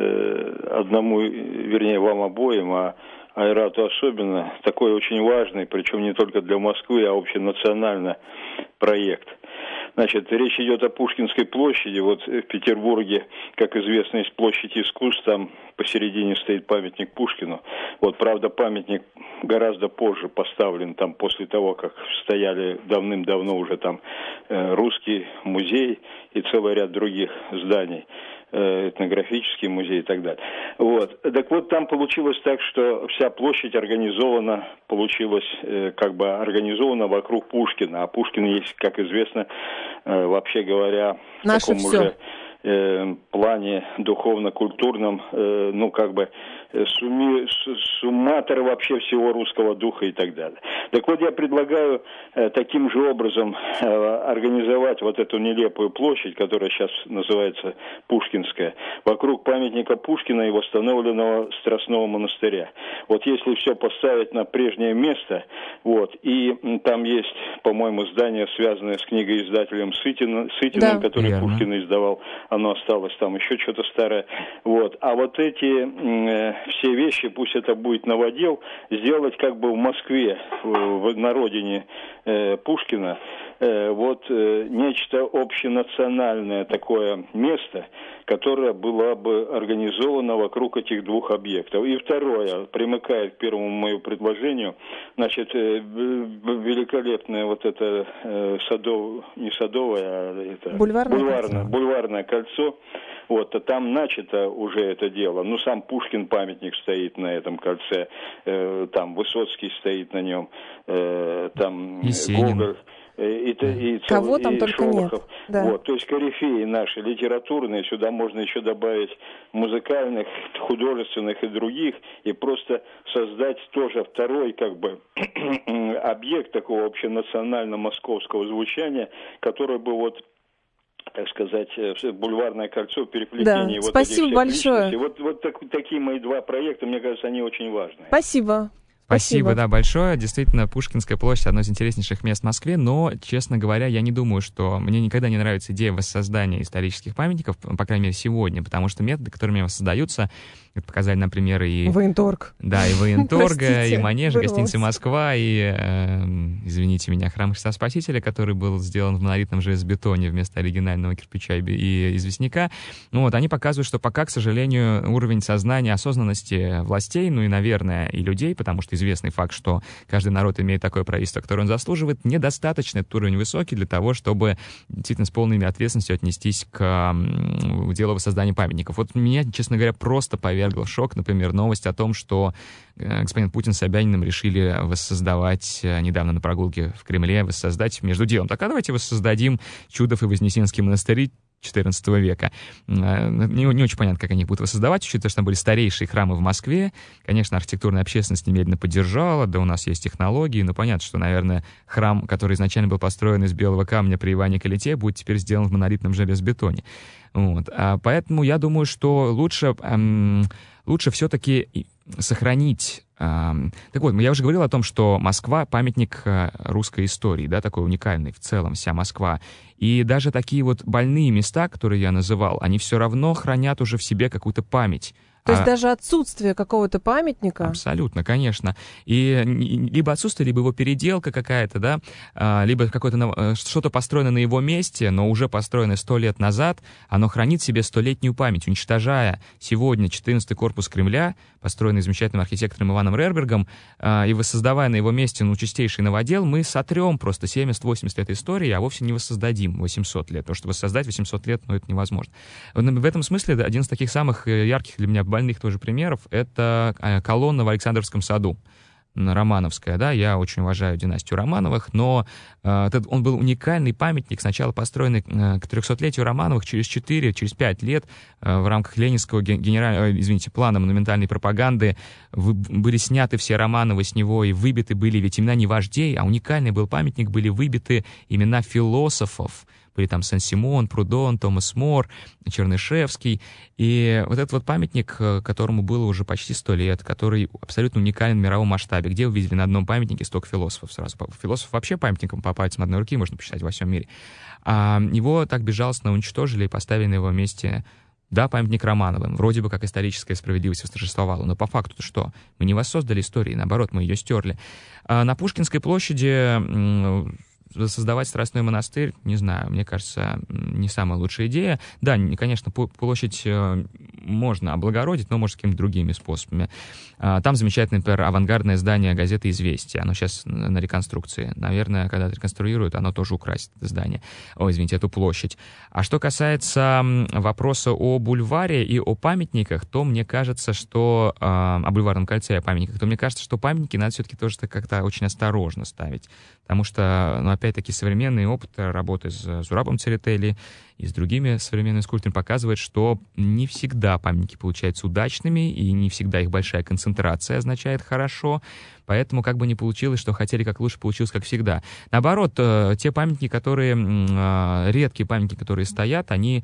вам обоим, а Айрату особенно, такой очень важный, причем не только для Москвы, а общенациональный проект. Значит, речь идет о Пушкинской площади. В Петербурге, как известно, есть площадь искусств, там посередине стоит памятник Пушкину. Правда, памятник гораздо позже поставлен, там после того, как стояли давным-давно уже там Русский музей и целый ряд других зданий, этнографический музей и так далее. Там получилось так, что вся площадь организована вокруг Пушкина. А Пушкин есть, как известно, вообще говоря, в таком уже плане духовно-культурном, сумматор вообще всего русского духа и так далее. Так вот, я предлагаю таким же образом организовать вот эту нелепую площадь, которая сейчас называется Пушкинская, вокруг памятника Пушкина и восстановленного Страстного монастыря. Вот если все поставить на прежнее место, вот, и там есть, по-моему, здание, связанное с книгоиздателем Сытиным, да, который верно. Пушкин издавал, оно осталось там, еще что-то старое. Вот. А вот эти все вещи, пусть это будет новодел, сделать как бы в Москве, на родине Пушкина, вот нечто общенациональное такое место, которое было бы организовано вокруг этих двух объектов. И второе, примыкает к первому моему предложению, значит, великолепное вот это не садовое, а это бульварное кольцо. Вот, а там начато уже это дело. Ну, сам Пушкин памятник стоит на этом кольце, там Высоцкий стоит на нем, там Гоголь. Кого там только Шолохов. нет. Да. Вот, то есть корифеи наши литературные, сюда можно еще добавить музыкальных, художественных и других, и просто создать тоже второй как бы объект такого общенационально-московского звучания, который бы вот, так сказать, бульварное кольцо, переплетение. Да. Вот Спасибо большое. Вот такие мои два проекта, мне кажется, они очень важны. Спасибо. Спасибо, да, большое. Действительно, Пушкинская площадь — одно из интереснейших мест в Москве, но, честно говоря, я не думаю, что... Мне никогда не нравится идея воссоздания исторических памятников, по крайней мере, сегодня, потому что методы, которыми воссоздаются, это показали, например, и... Военторг. Да, и Военторга, и Манежа, гостиница «Москва», и, извините меня, Храм Христа Спасителя, который был сделан в монолитном железобетоне вместо оригинального кирпича и известняка. Ну вот, они показывают, что пока, к сожалению, уровень сознания, осознанности властей, ну и, наверное, и людей, потому что известный факт, что каждый народ имеет такое правительство, которое он заслуживает, недостаточно этот уровень высокий для того, чтобы действительно с полной ответственностью отнестись к делу воссоздания памятников. Вот меня, честно говоря, просто повергло в шок, например, новость о том, что господин Путин с Собяниным решили воссоздавать недавно на прогулке в Кремле, воссоздать между делом. Так, а давайте воссоздадим Чудов и Вознесенский монастыри XIV века. Не очень понятно, как они будут воссоздавать, учитывая, что там были старейшие храмы в Москве. Конечно, архитектурная общественность немедленно поддержала, да у нас есть технологии, но понятно, что, наверное, храм, который изначально был построен из белого камня при Иване Калите, будет теперь сделан в монолитном железобетоне. Вот. Поэтому я думаю, что лучше все-таки сохранить... Так вот, я уже говорил о том, что Москва — памятник русской истории, да, такой уникальный в целом, вся Москва. И даже такие вот больные места, которые я называл, они все равно хранят уже в себе какую-то память. То есть даже отсутствие какого-то памятника? Абсолютно, конечно. И либо отсутствие, либо его переделка какая-то, да, либо какое-то что-то построено на его месте, но уже построено 100 лет назад, оно хранит в себе 100-летнюю память, уничтожая сегодня 14-й корпус Кремля, построенный замечательным архитектором Иваном Рербергом, и воссоздавая на его месте чистейший новодел, мы сотрем просто 70-80 лет истории, а вовсе не воссоздадим 800 лет, потому что воссоздать 800 лет, это невозможно. В этом смысле один из таких самых ярких для меня больных тоже примеров — это колонна в Александровском саду, Романовская, да, я очень уважаю династию Романовых, но он был уникальный памятник, сначала построенный к 300-летию Романовых, через 5 лет в рамках ленинского плана монументальной пропаганды были сняты все Романовы с него и выбиты были ведь имена не вождей, а уникальный был памятник, были выбиты имена философов, были там Сен-Симон, Прудон, Томас Мор, Чернышевский. И вот этот вот памятник, которому было уже почти 100 лет, который абсолютно уникален в мировом масштабе. Где вы видели на одном памятнике столько философов сразу? Философов вообще памятником по пальцам одной руки можно посчитать во всем мире. А его так безжалостно уничтожили и поставили на его месте, да, памятник Романовым. Вроде бы как историческая справедливость восторжествовала. Но по факту-то что? Мы не воссоздали историю, наоборот, мы ее стерли. А на Пушкинской площади... создавать Страстной монастырь, не знаю, мне кажется, не самая лучшая идея. Да, конечно, площадь можно облагородить, но, может, какими-то другими способами. Там замечательное, например, авангардное здание газеты «Известия». Оно сейчас на реконструкции. Наверное, когда реконструируют, оно тоже украсит это здание. Эту площадь. А что касается вопроса о бульваре и о памятниках, то мне кажется, что... о бульварном кольце и о памятниках, то мне кажется, что памятники надо все-таки тоже как-то очень осторожно ставить. Потому что, опять-таки, современный опыт работы с Зурабом Церетели и с другими современными скульпторами показывает, что не всегда всегда памятники получаются удачными, и не всегда их большая концентрация означает хорошо. Поэтому как бы не получилось, что хотели как лучше, получилось как всегда. Наоборот, те памятники, которые, редкие памятники, которые стоят, они...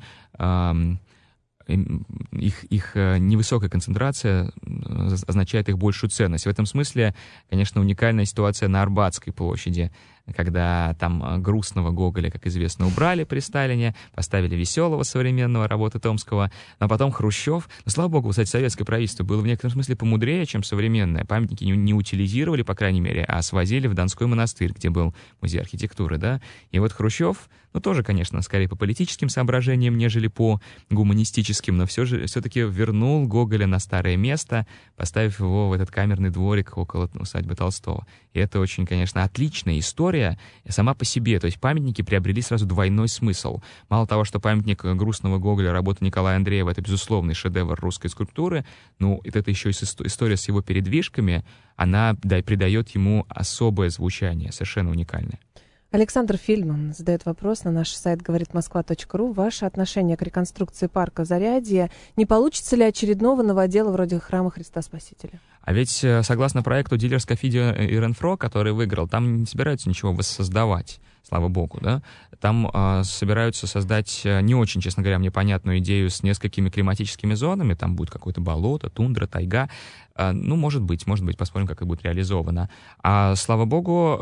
их невысокая концентрация означает их большую ценность. В этом смысле, конечно, уникальная ситуация на Арбатской площади, когда там грустного Гоголя, как известно, убрали при Сталине, поставили веселого современного работы Томского, но потом Хрущев, слава богу, кстати, советское правительство было в некотором смысле помудрее, чем современное. Памятники не утилизировали, по крайней мере, а свозили в Донской монастырь, где был музей архитектуры, да. И вот Хрущев, тоже, конечно, скорее по политическим соображениям, нежели по гуманистическим, но все-таки вернул Гоголя на старое место, поставив его в этот камерный дворик около усадьбы Толстого. И это очень, конечно, отличная история сама по себе. То есть памятники приобрели сразу двойной смысл. Мало того, что памятник грустного Гоголя, работа Николая Андреева, это безусловный шедевр русской скульптуры, это еще и история с его передвижками, она придает ему особое звучание, совершенно уникальное. Александр Фильман задает вопрос на наш сайт говоритмосква.ру. Ваше отношение к реконструкции парка Зарядье? Не получится ли очередного новодела вроде храма Христа Спасителя? А ведь, согласно проекту дилерской Фиди и Ренфро, который выиграл, там не собираются ничего воссоздавать, слава богу, да? Там собираются создать не очень, честно говоря, мне понятную идею с несколькими климатическими зонами. Там будет какое-то болото, тундра, тайга. Может быть, посмотрим, как это будет реализовано. А, слава богу,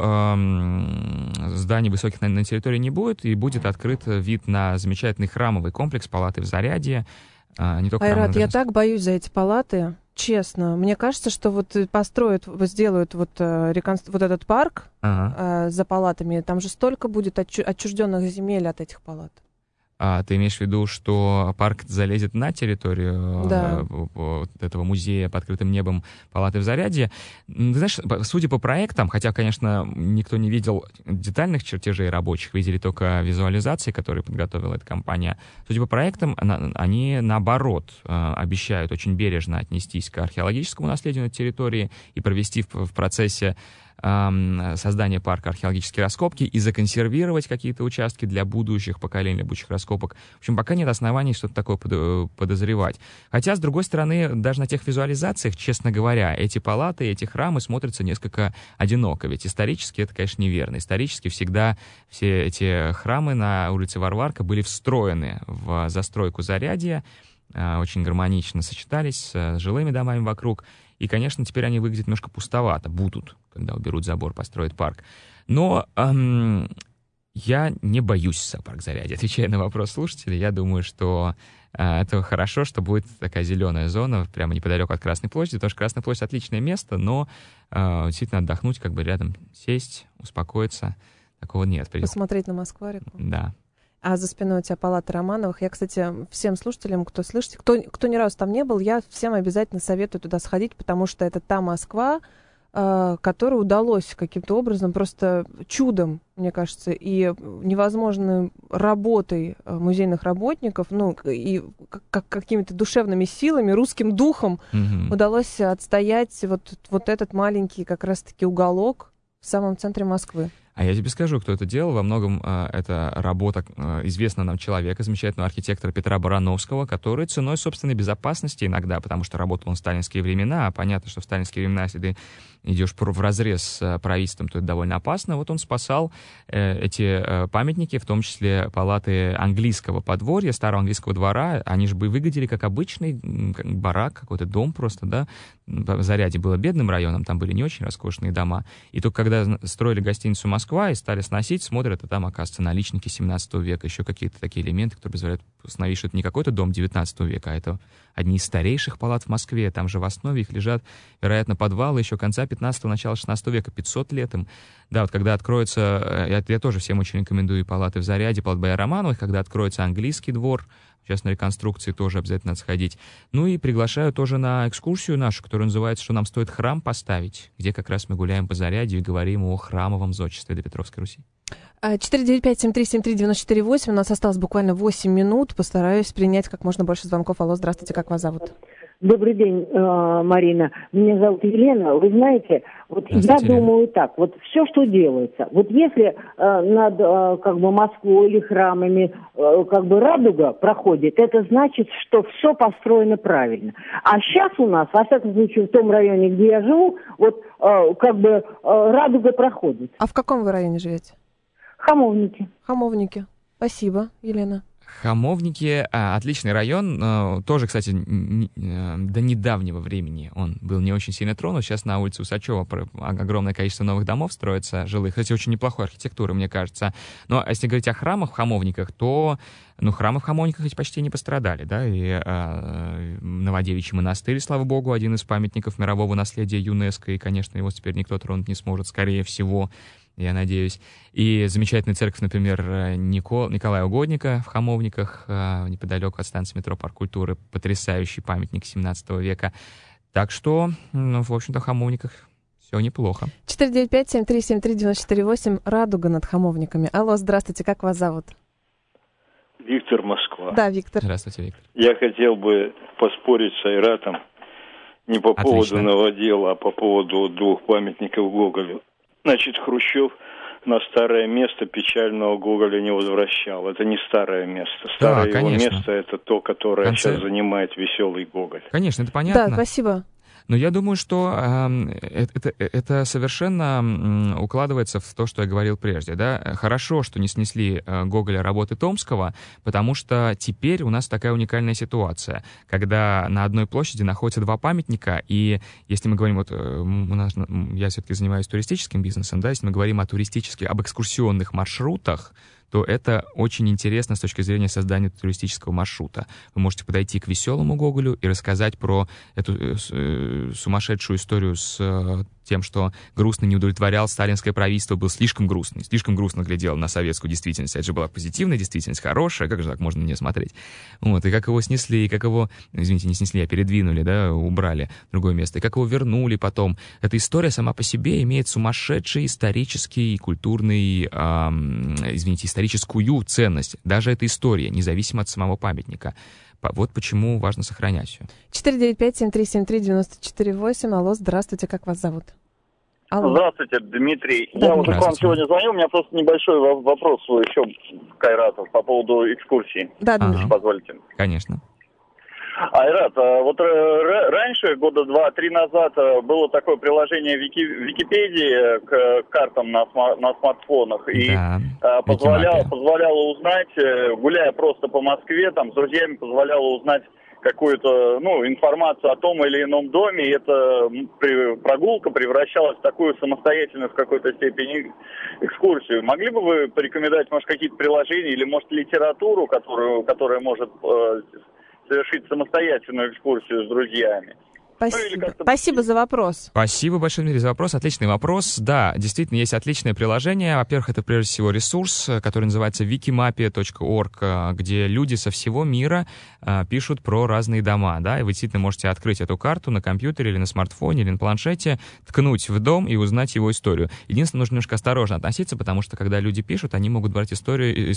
зданий высоких на территории не будет, и будет открыт вид на замечательный храмовый комплекс палаты в Зарядье. Айрат, я так боюсь за эти палаты. Честно, мне кажется, что сделают этот парк за палатами, там же столько будет отчужденных земель от этих палат. А ты имеешь в виду, что парк залезет на территорию этого музея под открытым небом палаты в Зарядье? Ты знаешь, судя по проектам, хотя, конечно, никто не видел детальных чертежей рабочих, видели только визуализации, которые подготовила эта компания, судя по проектам, они, наоборот, обещают очень бережно отнестись к археологическому наследию на территории и провести в процессе создания парка археологические раскопки и законсервировать какие-то участки для будущих поколений, будущих раскопок. В общем, пока нет оснований что-то такое подозревать. Хотя, с другой стороны, даже на тех визуализациях, честно говоря, эти палаты, эти храмы смотрятся несколько одиноко. Ведь исторически это, конечно, неверно. Исторически всегда все эти храмы на улице Варварка были встроены в застройку Зарядья, очень гармонично сочетались с жилыми домами вокруг. И, конечно, теперь они выглядят немножко пустовато, будут, когда уберут забор, построят парк. Но я не боюсь зоопарк Зарядье. Отвечая на вопрос слушателей, я думаю, что это хорошо, что будет такая зеленая зона прямо неподалеку от Красной площади, потому что Красная площадь — отличное место, но действительно отдохнуть, как бы рядом сесть, успокоиться, такого нет. Посмотреть на Москва-реку. Да. А за спиной у тебя палата Романовых. Я, кстати, всем слушателям, кто слышите, кто ни разу там не был, я всем обязательно советую туда сходить, потому что это та Москва, которой удалось каким-то образом, просто чудом, мне кажется, и невозможной работой музейных работников, и какими-то душевными силами, русским духом удалось отстоять вот этот маленький как раз-таки уголок в самом центре Москвы. А я тебе скажу, кто это делал. Во многом это работа известного нам человека, замечательного архитектора Петра Барановского, который ценой собственной безопасности иногда, потому что работал он в сталинские времена, а понятно, что в сталинские времена, если ты идешь вразрез с правительством, то это довольно опасно. Вот он спасал эти памятники, в том числе палаты английского подворья, старого английского двора. Они же бы выглядели как обычный барак, какой-то дом просто, да. Зарядье было бедным районом, там были не очень роскошные дома. И только когда строили гостиницу «Москва» и стали сносить, смотрят, а там, оказывается, наличники 17 века, еще какие-то такие элементы, которые позволяют установить, что это не какой-то дом 19 века, а это одни из старейших палат в Москве. Там же в основе их лежат, вероятно, подвалы еще конца 15-го, начала 16 века, 500 лет им. Да, вот когда откроется, я тоже всем очень рекомендую палаты в Зарядье, палат Бояр Романовых, когда откроется английский двор, сейчас на реконструкции тоже обязательно надо сходить. Ну и приглашаю тоже на экскурсию нашу, которая называется «Что нам стоит храм поставить», где как раз мы гуляем по Зарядью и говорим о храмовом зодчестве до Петровской Руси. 495-7373-94-8. У нас осталось буквально 8 минут. Постараюсь принять как можно больше звонков. Алло, здравствуйте, как вас зовут? Добрый день, Марина. Меня зовут Елена. Вы знаете, вот я думаю так, вот все, что делается, вот если над как бы Москвой или храмами как бы радуга проходит, это значит, что все построено правильно. А сейчас у нас, во всяком случае, в том районе, где я живу, вот как бы радуга проходит. А в каком вы районе живете? Хамовники. Хамовники. Спасибо, Елена. Хамовники, отличный район, тоже, кстати, до недавнего времени он был не очень сильно тронут. Сейчас на улице Усачева огромное количество новых домов строится, жилых. Кстати, очень неплохой архитектуры, мне кажется. Но если говорить о храмах в Хамовниках, то храмы в Хамовниках ведь почти не пострадали, да, и Новодевичий монастырь, слава богу, один из памятников мирового наследия ЮНЕСКО, и, конечно, его теперь никто тронуть не сможет, скорее всего, я надеюсь. И замечательная церковь, например, Николая Угодника в Хамовниках, неподалеку от станции метро Парк культуры, потрясающий памятник 17 века. Так что, в общем-то, в Хамовниках все неплохо. 495-7373-94-8, радуга над Хамовниками. Алло, здравствуйте, как вас зовут? Виктор, Москва. Да, Виктор. Здравствуйте, Виктор. Я хотел бы поспорить с Айратом не по поводу новодела, а по поводу двух памятников Гоголю. Значит, Хрущев на старое место печального Гоголя не возвращал. Это не старое место. Старое его место — это то, которое сейчас занимает веселый Гоголь. Конечно, это понятно. Да, спасибо. Но я думаю, что это совершенно укладывается в то, что я говорил прежде. Да? Хорошо, что не снесли Гоголя работы Томского, потому что теперь у нас такая уникальная ситуация, когда на одной площади находятся два памятника, и если мы говорим, я все-таки занимаюсь туристическим бизнесом, да, если мы говорим об экскурсионных маршрутах, то это очень интересно с точки зрения создания туристического маршрута. Вы можете подойти к веселому Гоголю и рассказать про эту сумасшедшую историю с тем, что грустно не удовлетворял сталинское правительство, был слишком грустно глядел на советскую действительность. Это же была позитивная действительность, хорошая, как же так можно на нее смотреть? Вот, и как его снесли, и как его, извините, не снесли, а передвинули, да, убрали в другое место, и как его вернули потом. Эта история сама по себе имеет сумасшедший исторический, культурный, историческую ценность. Даже эта история, независимо от самого памятника. Вот почему важно сохранять все. 495-7373-94-8. Алло, здравствуйте, как вас зовут? Алло. Здравствуйте, Дмитрий. Да, я вот к вам сегодня звоню, у меня просто небольшой вопрос еще к Айрату по поводу экскурсии. Да, Дмитрий. Позвольте. Конечно. Айрат, вот раньше, года 2-3 назад, было такое приложение Википедии к картам на смартфонах, и позволяло узнать, гуляя просто по Москве, там с друзьями позволяло узнать какую-то, информацию о том или ином доме, и эта прогулка превращалась в такую самостоятельную в какой-то степени экскурсию. Могли бы вы порекомендовать, может, какие-то приложения или, может, литературу, которая может совершить самостоятельную экскурсию с друзьями? Спасибо за вопрос. Спасибо большое, Дмитрий, за вопрос. Отличный вопрос. Да, действительно, есть отличное приложение. Во-первых, это прежде всего ресурс, который называется wikimapia.org, где люди со всего мира пишут про разные дома. Да? И вы действительно можете открыть эту карту на компьютере или на смартфоне, или на планшете, ткнуть в дом и узнать его историю. Единственное, нужно немножко осторожно относиться, потому что, когда люди пишут, они могут брать источники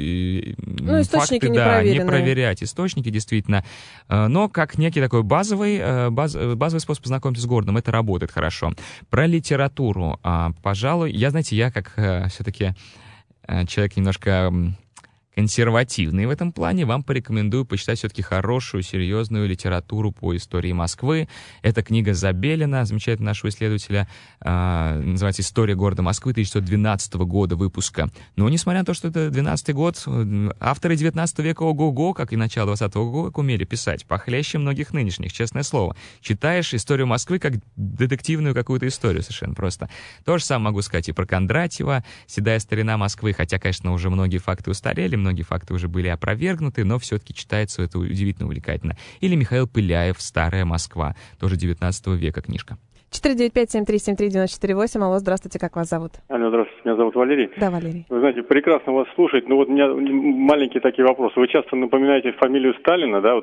факты, не проверять. Источники, действительно. Но как некий такой базовый способ познакомиться с городом, это работает хорошо. Про литературу, пожалуй, я как все-таки человек немножко консервативный в этом плане, вам порекомендую почитать все-таки хорошую, серьезную литературу по истории Москвы. Это книга Забелина, замечательного нашего исследователя, называется «История города Москвы» 1912 года выпуска. Но, несмотря на то, что это 12 год, авторы 19 века ого-го, как и начало 20 века, умели писать, похлеще многих нынешних, честное слово. Читаешь историю Москвы как детективную какую-то историю совершенно просто. То же самое могу сказать и про Кондратьева, «Седая старина Москвы», хотя, конечно, уже многие факты устарели, многие факты уже были опровергнуты, но все-таки читается это удивительно увлекательно. Или Михаил Пыляев «Старая Москва», тоже 19 века книжка. 495-7373-94-8. Алло, здравствуйте, как вас зовут? Алло, здравствуйте, меня зовут Валерий. Да, Валерий. Вы знаете, прекрасно вас слушать, но вот у меня маленькие такие вопросы. Вы часто напоминаете фамилию Сталина, да,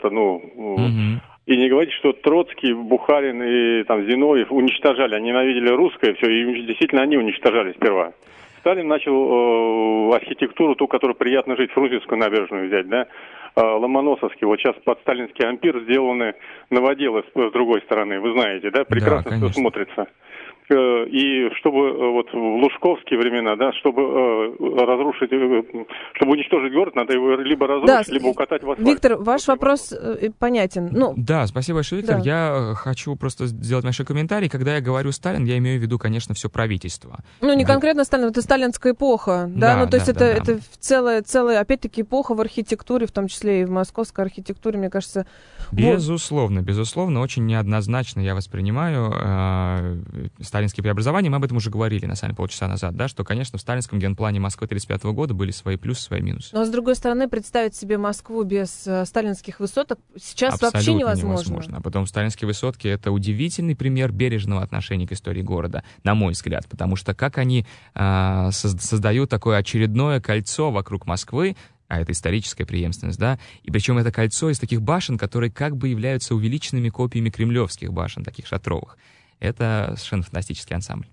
и не говорите, что Троцкий, Бухарин и Зиновьев уничтожали, они ненавидели русское, все, и действительно они уничтожали сперва. Сталин начал архитектуру, ту, которую приятно жить, Фрунзенскую набережную взять, да. Ломоносовский, вот сейчас под сталинский ампир сделаны новоделы с другой стороны, вы знаете, да, прекрасно все смотрится. И чтобы вот в лужковские времена, да, чтобы разрушить, чтобы уничтожить город, надо его либо разрушить, либо укатать в асфальт. Виктор, ваш вопрос понятен. Да, спасибо большое, Виктор. Я хочу просто сделать небольшой комментарий. Когда я говорю Сталин, я имею в виду, конечно, все правительство. Не конкретно Сталин, это сталинская эпоха, да? То есть это целая, опять-таки, эпоха в архитектуре, в том числе и в московской архитектуре, мне кажется. Безусловно, очень неоднозначно я воспринимаю сталинские преобразования. Мы об этом уже говорили, на самом деле, полчаса назад, да, что, конечно, в сталинском генплане Москвы 1935 года были свои плюсы, свои минусы. Но, с другой стороны, представить себе Москву без сталинских высоток сейчас абсолютно вообще невозможно. А потом сталинские высотки — это удивительный пример бережного отношения к истории города, на мой взгляд, потому что как они создают такое очередное кольцо вокруг Москвы, а это историческая преемственность, да, и причем это кольцо из таких башен, которые как бы являются увеличенными копиями кремлевских башен, таких шатровых. Это совершенно фантастический ансамбль.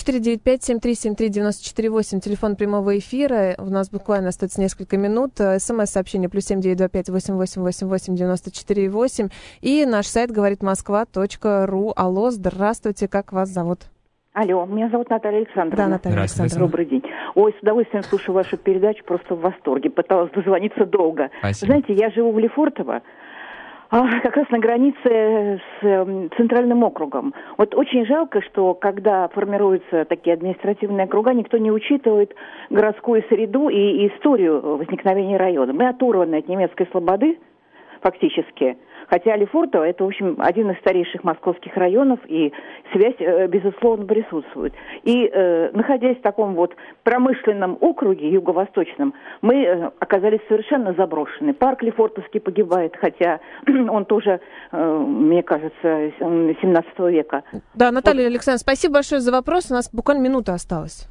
495-7373-94-8, телефон прямого эфира. У нас буквально остается несколько минут. СМС-сообщение +7 925 8888 94,8. И наш сайт говоритмосква.ру. Алло, здравствуйте, как вас зовут? Алло, меня зовут Наталья Александровна. Да, Наталья Александровна. Добрый день. Ой, с удовольствием слушаю вашу передачу, просто в восторге. Пыталась дозвониться долго. Спасибо. Знаете, я живу в Лефортово, как раз на границе с Центральным округом. Вот очень жалко, что когда формируются такие административные округа, никто не учитывает городскую среду и историю возникновения района. Мы оторваны от немецкой слободы, фактически. Хотя Лефортово – это, в общем, один из старейших московских районов, и связь, безусловно, присутствует. И, находясь в таком вот промышленном округе, юго-восточном, мы оказались совершенно заброшены. Парк Лефортовский погибает, хотя он тоже, мне кажется, 17 века. Да, Наталья Александровна, спасибо большое за вопрос. У нас буквально минута осталась.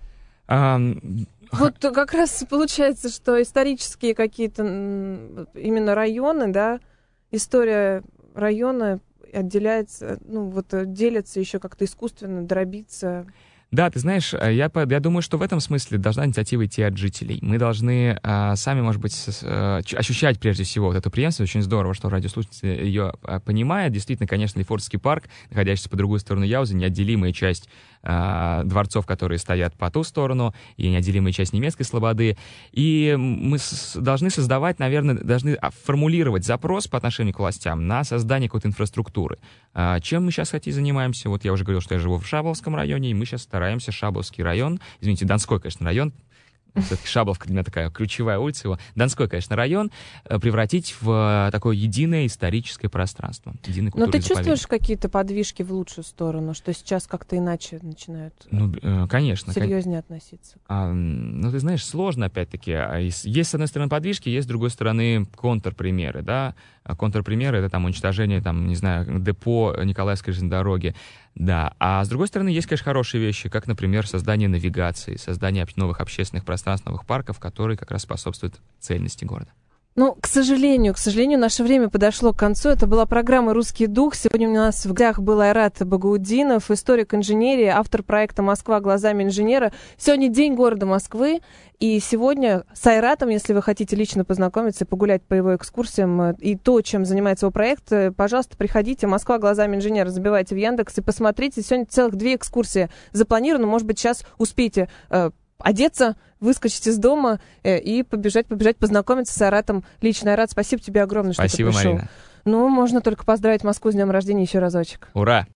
Вот как раз получается, что исторические какие-то именно районы, да, история района отделяется, делится еще как-то искусственно, дробится. Да, ты знаешь, я думаю, что в этом смысле должна инициатива идти от жителей. Мы должны сами, может быть, ощущать прежде всего вот эту преемственность. Очень здорово, что радиослушатель ее понимает. Действительно, конечно, Лефортовский парк, находящийся по другую сторону Яузы, неотделимая часть дворцов, которые стоят по ту сторону, и неотделимая часть немецкой слободы. И мы должны создавать, наверное, должны формулировать запрос по отношению к властям на создание какой-то инфраструктуры. Чем мы сейчас, кстати, занимаемся? Вот я уже говорил, что я живу в Шабловском районе, и мы сейчас стараемся Шабловский район, извините, Донской, конечно, район, все-таки Шабловка для меня такая ключевая улица его, Донской, конечно, район, превратить в такое единое историческое пространство. Но ты чувствуешь какие-то подвижки в лучшую сторону, что сейчас как-то иначе начинают конечно, серьезнее относиться? Ты знаешь, сложно, опять-таки. Есть, с одной стороны, подвижки, есть, с другой стороны, контрпримеры, да. Контрпримеры — это там уничтожение, там, не знаю, депо Николаевской железной дороги. Да, а с другой стороны, есть, конечно, хорошие вещи, как, например, создание навигации, создание новых общественных пространств, новых парков, которые как раз способствуют цельности города. К сожалению, наше время подошло к концу. Это была программа «Русский дух». Сегодня у нас в гостях был Айрат Багаутдинов, историк инженерии, автор проекта «Москва глазами инженера». Сегодня День города Москвы. И сегодня с Айратом, если вы хотите лично познакомиться и погулять по его экскурсиям и то, чем занимается его проект, пожалуйста, приходите. «Москва глазами инженера», забивайте в Яндекс и посмотрите. Сегодня целых 2 экскурсии запланированы. Может быть, сейчас успеете одеться, выскочить из дома и побежать, познакомиться с Айратом лично. Айрат, спасибо тебе огромное, что ты пришел. Спасибо, Марина. Можно только поздравить Москву с днем рождения еще разочек. Ура!